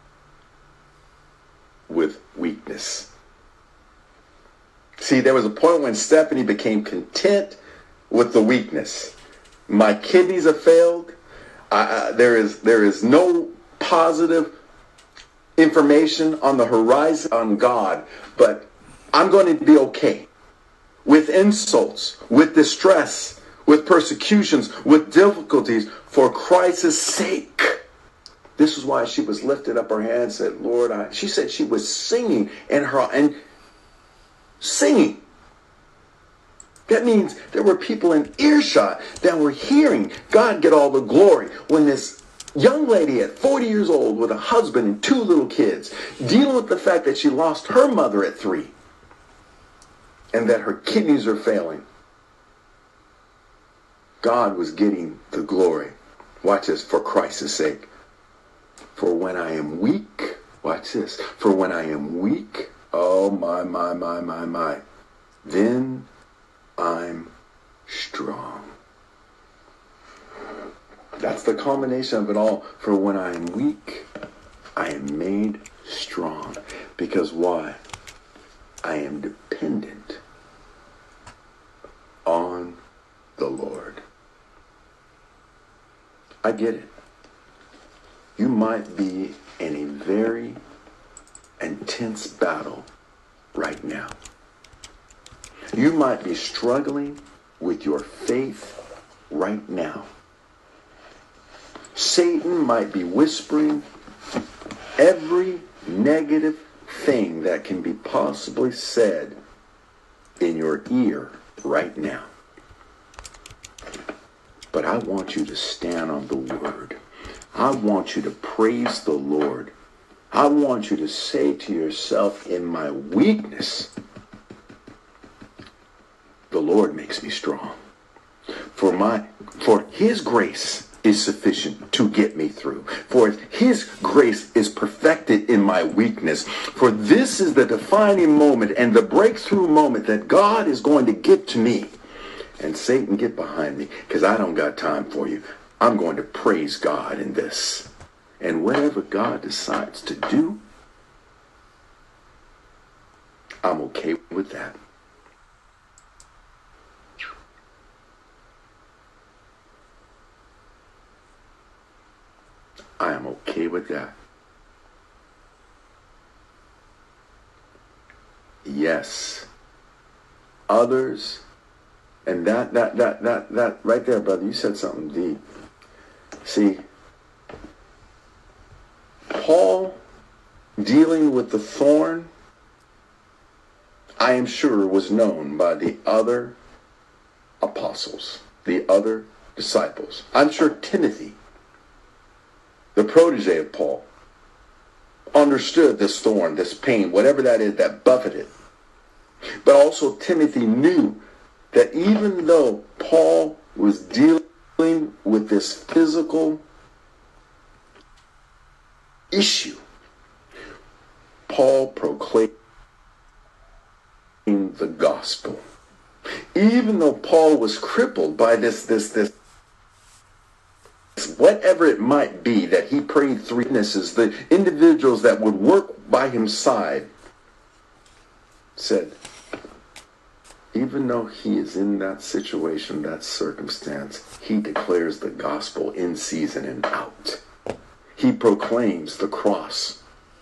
with weakness. See, there was a point when Stephanie became content with the weakness. My kidneys have failed. There is no positive information on the horizon on God, but I'm going to be okay with insults, with distress, with persecutions, with difficulties for Christ's sake. This is why she was lifted up her hand and said, Lord, she said she was singing and singing. That means there were people in earshot that were hearing God get all the glory when this young lady at 40 years old with a husband and 2 little kids, dealing with the fact that she lost her mother at 3 and that her kidneys are failing. God was getting the glory. Watch this, for Christ's sake. For when I am weak, watch this, for when I am weak, oh my, then I'm strong. That's the culmination of it all. For when I am weak, I am made strong. Because why? I am dependent on the Lord. I get it. You might be in a very intense battle right now. You might be struggling with your faith right now. Satan might be whispering every negative thing that can be possibly said in your ear right now. But I want you to stand on the word. I want you to praise the Lord. I want you to say to yourself, in my weakness, the Lord makes me strong. For his grace is sufficient to get me through. For his grace is perfected in my weakness. For this is the defining moment and the breakthrough moment that God is going to give to me. And Satan, get behind me, because I don't got time for you. I'm going to praise God in this. And whatever God decides to do, I'm okay with that. I am okay with that. Yes. Others, and that right there, brother, you said something deep. See, Paul dealing with the thorn, I am sure, was known by the other apostles, the other disciples. I'm sure Timothy, the protege of Paul, understood this thorn, this pain, whatever that is that buffeted. But also Timothy knew that even though Paul was dealing with this physical issue, Paul proclaimed the gospel. Even though Paul was crippled by this whatever it might be that he prayed three witnesses, the individuals that would work by his side, said, even though he is in that situation, that circumstance, he declares the gospel in season and out. He proclaims the cross.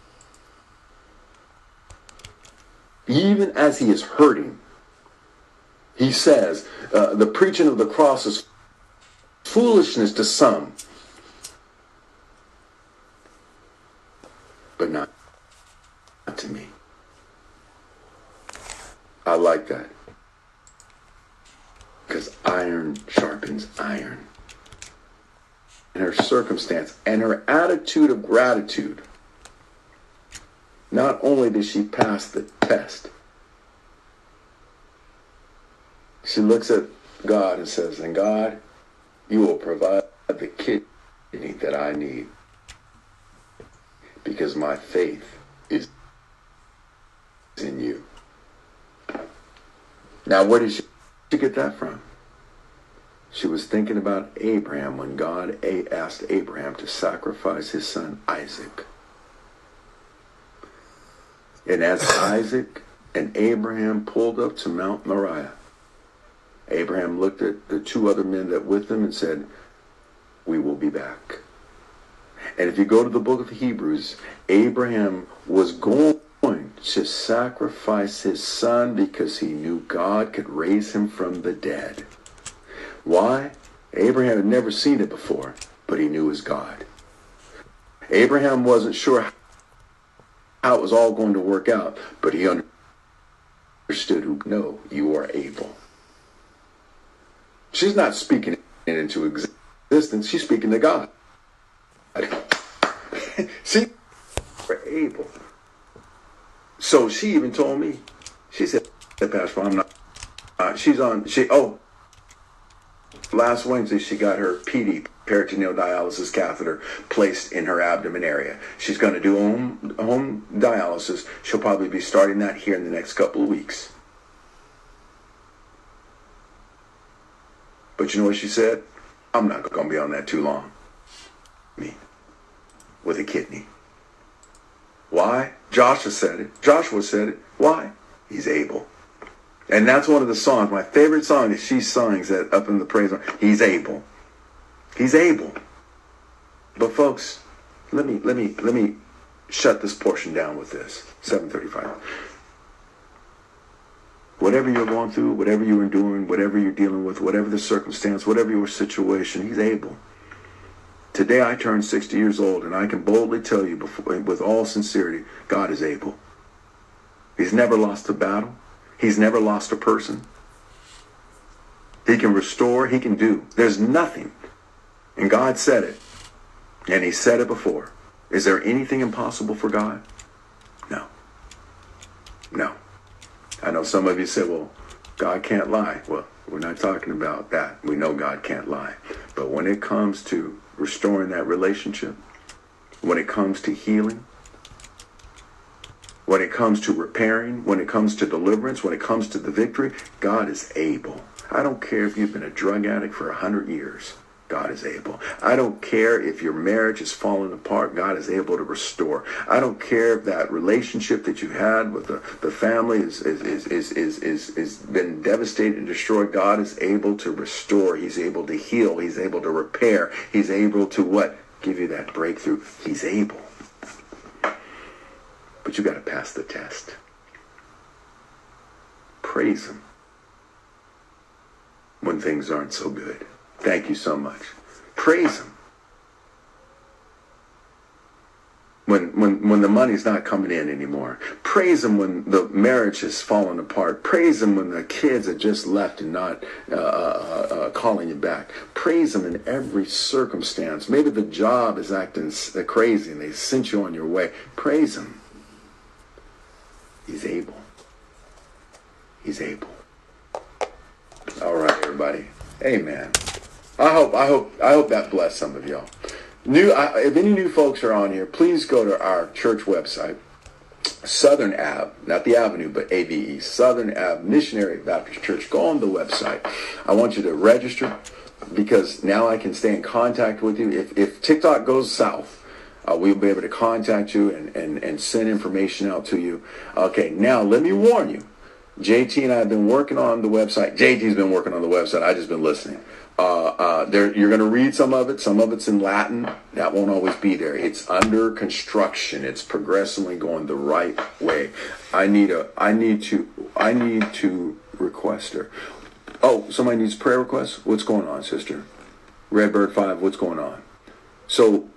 Even as he is hurting, he says, the preaching of the cross is foolishness to some, but not to me. I like that. Because iron sharpens iron. And her circumstance and her attitude of gratitude, not only did she pass the test, she looks at God and says, and God, you will provide the kidney that I need, because my faith is in you. Now, where did she get that from? She was thinking about Abraham when God asked Abraham to sacrifice his son Isaac. And as Isaac and Abraham pulled up to Mount Moriah, Abraham looked at the two other men that with him and said, we will be back. And if you go to the book of Hebrews, Abraham was going to sacrifice his son because he knew God could raise him from the dead. Why? Abraham had never seen it before, but he knew his God. Abraham wasn't sure how it was all going to work out, but he understood who, no, you are able. She's not speaking it into existence. She's speaking to God. See, we're able. So she even told me, she said, Pastor, I'm not, last Wednesday she got her PD, peritoneal dialysis catheter, placed in her abdomen area. She's going to do home dialysis. She'll probably be starting that here in the next couple of weeks. But you know what she said? I'm not going to be on that too long. Me. With a kidney. Why? Joshua said it. Why? He's able. And that's one of the songs. My favorite song is she sings that up in the praise. He's able. He's able. But folks, let me shut this portion down with this. 7:35. Whatever you're going through, whatever you're enduring, whatever you're dealing with, whatever the circumstance, whatever your situation, he's able. Today I turned 60 years old, and I can boldly tell you with all sincerity, God is able. He's never lost a battle. He's never lost a person. He can restore. He can do. There's nothing. And God said it. And he said it before. Is there anything impossible for God? No. No. I know some of you say, well, God can't lie. Well, we're not talking about that. We know God can't lie. But when it comes to restoring that relationship, when it comes to healing, when it comes to repairing, when it comes to deliverance, when it comes to the victory, God is able. I don't care if you've been a drug addict for 100 years. God is able. I don't care if your marriage is falling apart. God is able to restore. I don't care if that relationship that you had with the family is been devastated and destroyed. God is able to restore. He's able to heal. He's able to repair. He's able to what? Give you that breakthrough. He's able. But you got to pass the test. Praise him when things aren't so good. Thank you so much. Praise him when the money's not coming in anymore. Praise him when the marriage is falling apart. Praise him when the kids have just left and not calling you back. Praise him in every circumstance. Maybe the job is acting crazy and they sent you on your way. Praise him. He's able. He's able. All right, everybody. Amen. I hope that blessed some of y'all. If any new folks are on here, please go to our church website, Southern Ave, not the Avenue, but AVE, Southern Ave Missionary Baptist Church. Go on the website. I want you to register because now I can stay in contact with you. If TikTok goes south, we'll be able to contact you and send information out to you. Okay, now let me warn you. JT and I have been working on the website. JT's been working on the website. I've just been listening. You're going to read some of it. Some of it's in Latin. That won't always be there. It's under construction. It's progressively going the right way. I need to request her. Oh, somebody needs prayer requests? What's going on, sister? Redbird 5, what's going on? So,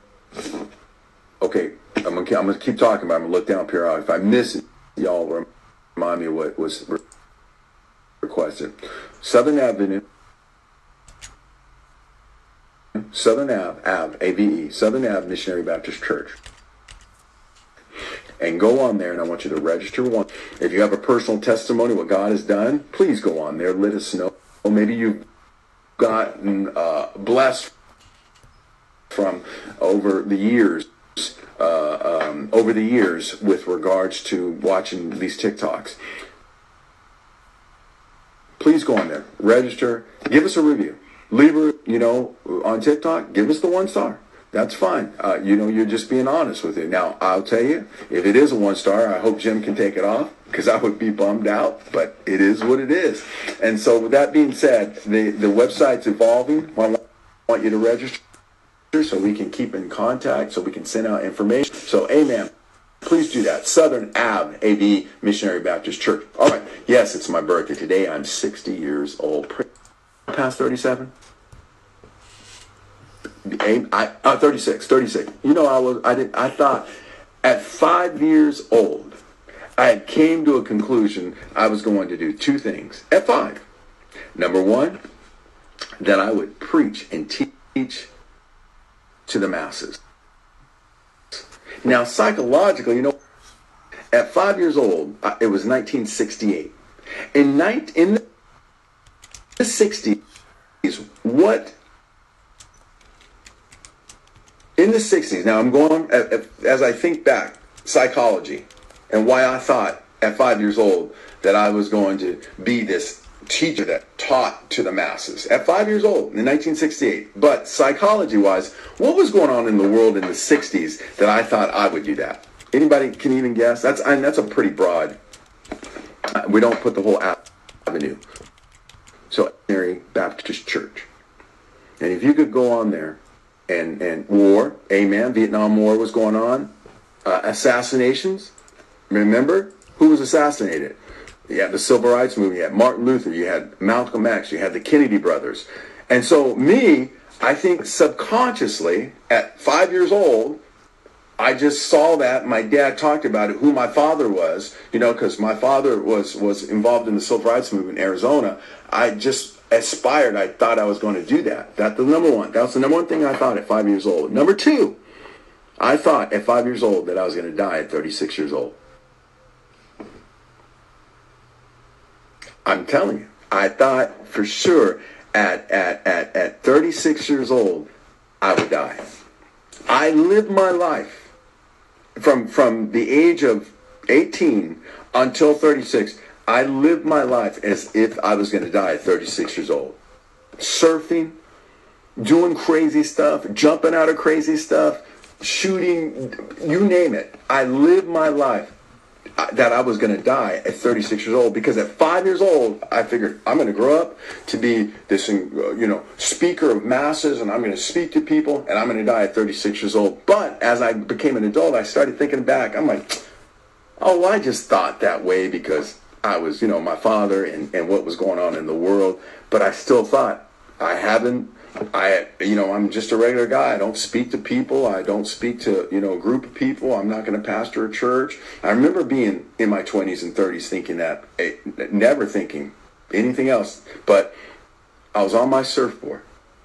okay, I'm gonna keep talking, but I'm gonna look down here. If I miss it, y'all remind me what was requested. Southern Avenue, Southern Ave, AVE, Southern Ave Missionary Baptist Church. And go on there, and I want you to register one. If you have a personal testimony, what God has done, please go on there. Let us know. Or maybe you've gotten blessed from over the years with regards to watching these TikToks. Please go on there, register, give us a review, leave her, on TikTok, give us the 1 star. That's fine. You're just being honest with it. Now, I'll tell you, if it is a 1 star, I hope Jim can take it off because I would be bummed out, but it is what it is. And so with that being said, the website's evolving. I want you to register so we can keep in contact, so we can send out information. So, amen. Please do that. Southern Ave, AV Missionary Baptist Church. All right. Yes, it's my birthday. Today I'm 60 years old. Past 37? 36. I thought at 5 years old, I had came to a conclusion I was going to do 2 things at 5. Number 1, that I would preach and teach to the masses. Now, psychologically, at 5 years old, it was 1968. In the 60s, in the 60s, now I'm going, as I think back, psychology, and why I thought at 5 years old that I was going to be this teacher that taught to the masses. At 5 years old, in 1968. But psychology-wise, what was going on in the world in the 60s that I thought I would do that? Anybody can even guess? That's a pretty broad we don't put the whole avenue. So, Mary Baptist Church. And if you could go on there and war, amen, Vietnam War was going on, assassinations, remember? Who was assassinated? You had the Civil Rights Movement, you had Martin Luther, you had Malcolm X, you had the Kennedy brothers. And so I think subconsciously, at 5 years old, I just saw that. My dad talked about it, who my father was, because my father was involved in the Civil Rights Movement in Arizona. I just aspired. I thought I was going to do that. That's the number one. That was the number one thing I thought at 5 years old. Number two, I thought at 5 years old that I was going to die at 36 years old. I'm telling you, I thought for sure at 36 years old, I would die. I lived my life from the age of 18 until 36. I lived my life as if I was going to die at 36 years old. Surfing, doing crazy stuff, jumping out of crazy stuff, shooting, you name it. I lived my life that I was going to die at 36 years old, because at 5 years old, I figured I'm going to grow up to be this, speaker of masses, and I'm going to speak to people, and I'm going to die at 36 years old. But as I became an adult, I started thinking back. I'm like, oh, I just thought that way because I was, my father and what was going on in the world. But I still thought, I'm just a regular guy. I don't speak to people. I don't speak to, a group of people. I'm not going to pastor a church. I remember being in my 20s and 30s thinking that, never thinking anything else. But I was on my surfboard.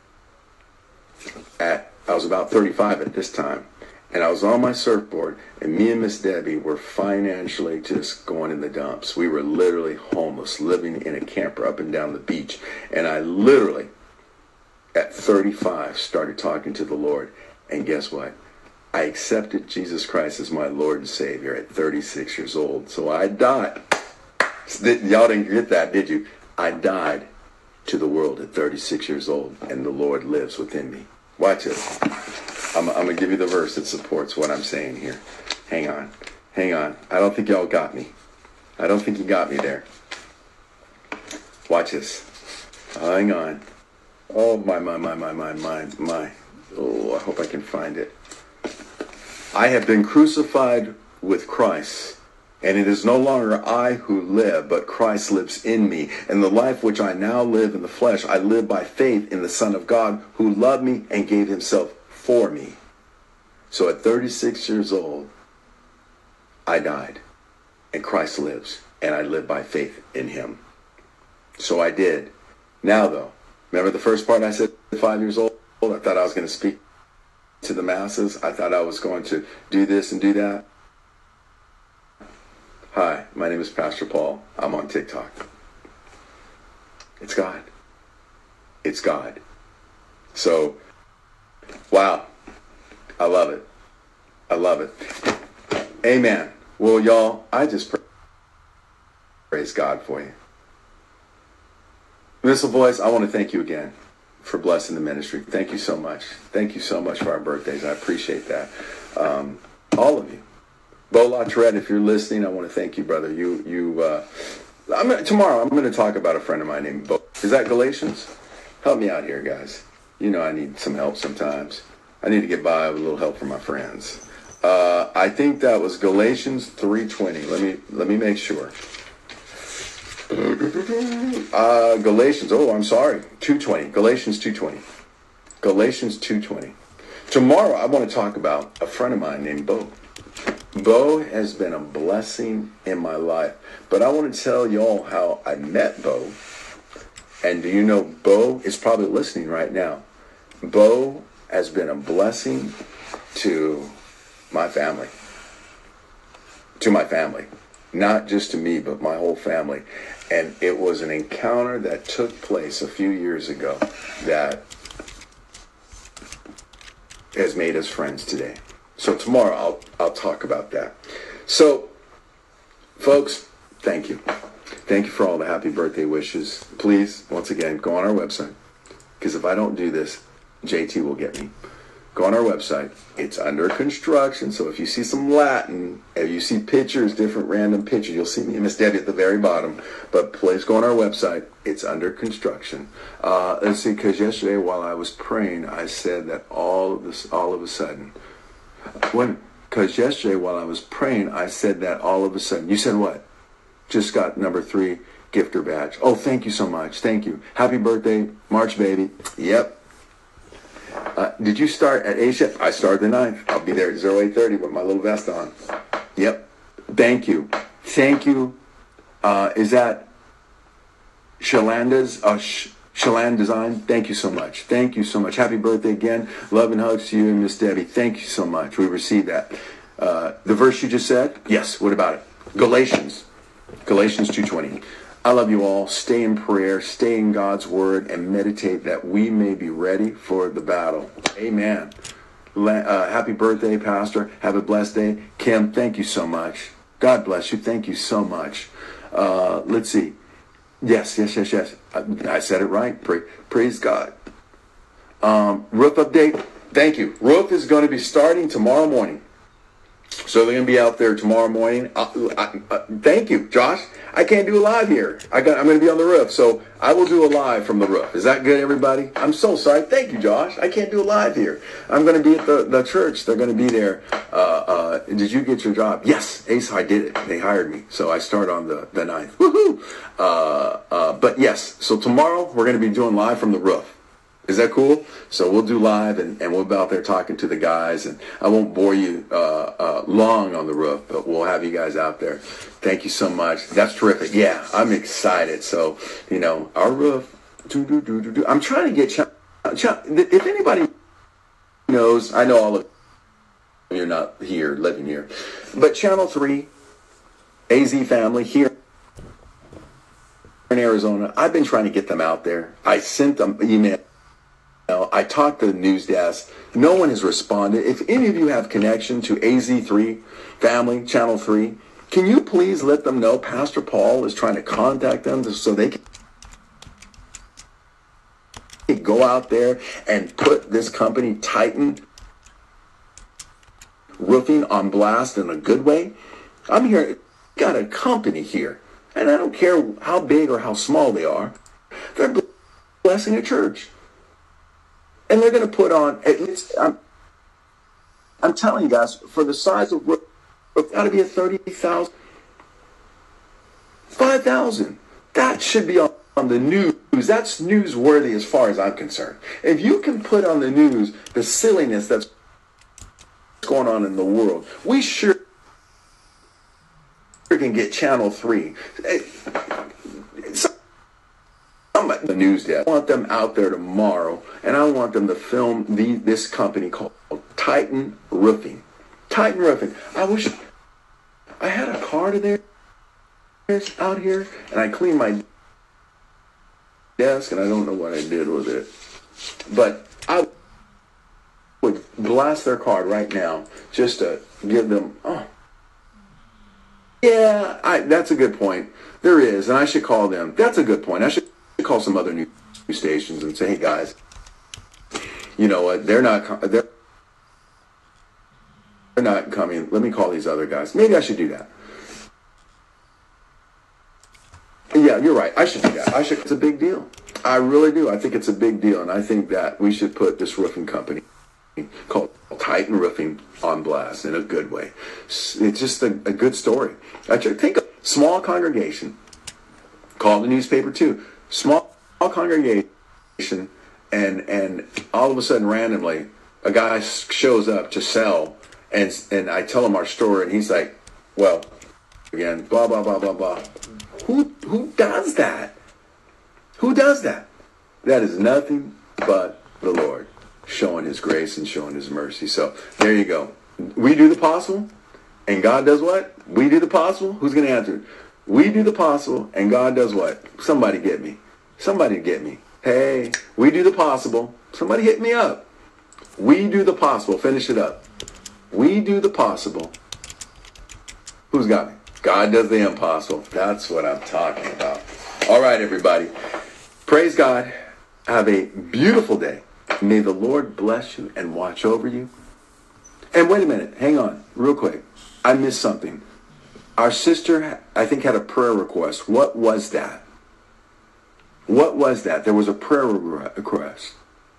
I was about 35 at this time. And I was on my surfboard, and me and Miss Debbie were financially just going in the dumps. We were literally homeless, living in a camper up and down the beach. And I literally, at 35, started talking to the Lord. And guess what? I accepted Jesus Christ as my Lord and Savior at 36 years old. So I died. Y'all didn't get that, did you? I died to the world at 36 years old, and the Lord lives within me. Watch this. I'm going to give you the verse that supports what I'm saying here. Hang on. I don't think y'all got me. I don't think you got me there. Watch this. Hang on. Oh, my. Oh, I hope I can find it. I have been crucified with Christ, and it is no longer I who live, but Christ lives in me. And the life which I now live in the flesh, I live by faith in the Son of God, who loved me and gave himself for me. So at 36 years old, I died, and Christ lives, and I live by faith in him. So I did. Now though, remember the first part I said, 5 years old? I thought I was going to speak to the masses. I thought I was going to do this and do that. Hi, my name is Pastor Paul. I'm on TikTok. It's God. It's God. So, wow. I love it. I love it. Amen. Well, y'all, I just praise God for you. Missile Voice, I want to thank you again for blessing the ministry. Thank you so much. Thank you so much for our birthdays. I appreciate that. All of you. Bo LaTourette, if you're listening, I want to thank you, brother. Tomorrow I'm going to talk about a friend of mine named Bo. Is that Galatians? Help me out here, guys. You know I need some help sometimes. I need to get by with a little help from my friends. I think that was Galatians 3:20. Let me make sure. Galatians. Oh, I'm sorry. 2:20. Galatians 2:20. Galatians 2:20. Tomorrow I want to talk about a friend of mine named Bo. Bo has been a blessing in my life. But I want to tell y'all how I met Bo. And do you know Bo is probably listening right now? Bo has been a blessing to my family. To my family. Not just to me, but my whole family. And it was an encounter that took place a few years ago that has made us friends today. So tomorrow I'll talk about that. So, folks, thank you. Thank you for all the happy birthday wishes. Please, once again, go on our website. Because if I don't do this, JT will get me. go on our website. It's under construction, so if you see some Latin, if you see pictures, different random pictures, you'll see me and Miss Debbie at the very bottom. But please go on our website. It's under construction. Let's see, because yesterday while I was praying, I said that all of a sudden, because yesterday while I was praying, I said that all of a sudden. You said what? Just got number 3 gifter badge. Oh, thank you so much. Thank you. Happy birthday, March baby. Yep. Did you start at 8 shift? I started the 9th. I'll be there at 08:30 with my little vest on. Yep. Thank you. Thank you. Is that Shalanda's? Shalan Design? Thank you so much. Thank you so much. Happy birthday again. Love and hugs to you and Miss Debbie. Thank you so much. We received that. The verse you just said? Yes. What about it? Galatians 2:20. I love you all. Stay in prayer, stay in God's word, and meditate that we may be ready for the battle. Amen. Happy birthday, Pastor. Have a blessed day. Kim, thank you so much. God bless you. Thank you so much. Let's see. Yes. I said it right. Praise God. Roof update. Thank you. Roof is going to be starting tomorrow morning. So they're going to be out there tomorrow morning. Thank you, Josh. I can't do a live here. I'm going to be on the roof, so I will do a live from the roof. Is that good, everybody? I'm so sorry. Thank you, Josh. I can't do a live here. I'm going to be at the church. They're going to be there. Did you get your job? Yes, Ace, I did it. They hired me, so I start on the 9th. Woohoo! But yes, so tomorrow we're going to be doing live from the roof. Is that cool? So we'll do live, and we'll be out there talking to the guys, and I won't bore you long on the roof, but we'll have you guys out there. Thank you so much. That's terrific. Yeah, I'm excited. So, our roof, I'm trying to get, if anybody knows, I know all of you are not here, living here, but Channel 3, AZ family here in Arizona, I've been trying to get them out there. I sent them email. I talked to the news desk. No one has responded. If any of you have connection to AZ3 family, Channel 3, can you please let them know Pastor Paul is trying to contact them so they can go out there and put this company, Titan Roofing, on blast in a good way? I'm here, got a company here, and I don't care how big or how small they are. They're blessing a church. And they're going to put on, at least, I'm telling you guys, for the size of roof, it's got to be a 30,000, 5,000. That should be on the news. That's newsworthy as far as I'm concerned. If you can put on the news the silliness that's going on in the world, we sure can get Channel 3. The news desk. I want them out there tomorrow, and I want them to film this company called Titan Roofing. Titan Roofing. I wish I had a car to there out here, and I cleaned my desk, and I don't know what I did with it. But I would blast their card right now just to give them, that's a good point. There is, and I should call them. That's a good point. I should call some other news stations and say, hey guys, you know what, they're not coming. Let me call these other guys. Maybe I should do that. Yeah, you're right. I should do that. It's a big deal. I really do. I think it's a big deal, and I think that we should put this roofing company called Titan Roofing on blast in a good way. It's just a good story. Take a small congregation, call the newspaper too. Small congregation, and all of a sudden, randomly, a guy shows up to sell, and I tell him our story, and he's like, well, again, blah, blah, blah, blah, blah. Who does that? Who does that? That is nothing but the Lord showing his grace and showing his mercy. So there you go. We do the possible, and God does what? We do the possible. Who's going to answer it? We do the possible, and God does what? Somebody get me. Somebody get me. Hey, we do the possible. Somebody hit me up. We do the possible. Finish it up. We do the possible. Who's got me? God does the impossible. That's what I'm talking about. All right, everybody. Praise God. Have a beautiful day. May the Lord bless you and watch over you. And wait a minute. Hang on. Real quick. I missed something. Our sister, I think, had a prayer request. What was that? What was that? There was a prayer request.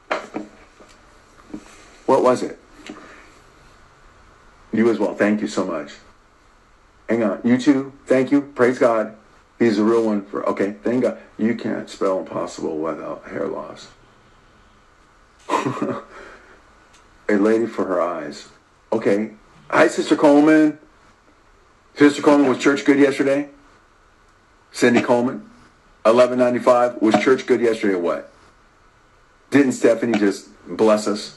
What was it? You as well. Thank you so much. Hang on. You too. Thank you. Praise God. He's a real one. Okay. Thank God. You can't spell impossible without hair loss. A lady for her eyes. Okay. Hi, Sister Coleman. Sister Coleman, was church good yesterday? Cindy Coleman, 1195. Was church good yesterday or what? Didn't Stephanie just bless us?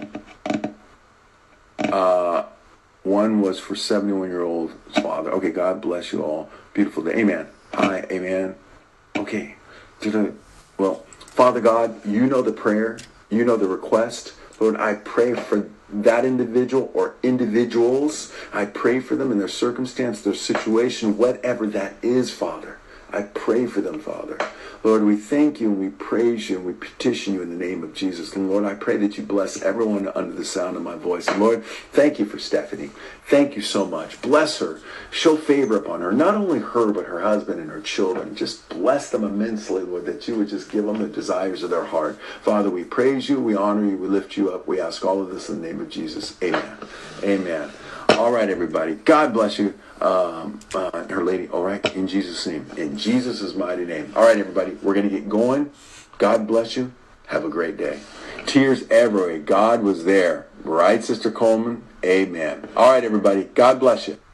One was for 71-year-old father. Okay, God bless you all. Beautiful day. Amen. Hi, amen. Okay. Well, Father God, you know the prayer. You know the request. Lord, I pray for that individual or individuals. I pray for them in their circumstance, their situation, whatever that is, Father. I pray for them, Father. Lord, we thank you and we praise you and we petition you in the name of Jesus. And Lord, I pray that you bless everyone under the sound of my voice. And Lord, thank you for Stephanie. Thank you so much. Bless her. Show favor upon her. Not only her, but her husband and her children. Just bless them immensely, Lord, that you would just give them the desires of their heart. Father, we praise you. We honor you. We lift you up. We ask all of this in the name of Jesus. Amen. Amen. All right, everybody. God bless you. Her lady. All right. In Jesus' name. In Jesus' mighty name. All right, everybody. We're going to get going. God bless you. Have a great day. Tears everywhere. God was there. Right, Sister Coleman? Amen. All right, everybody. God bless you.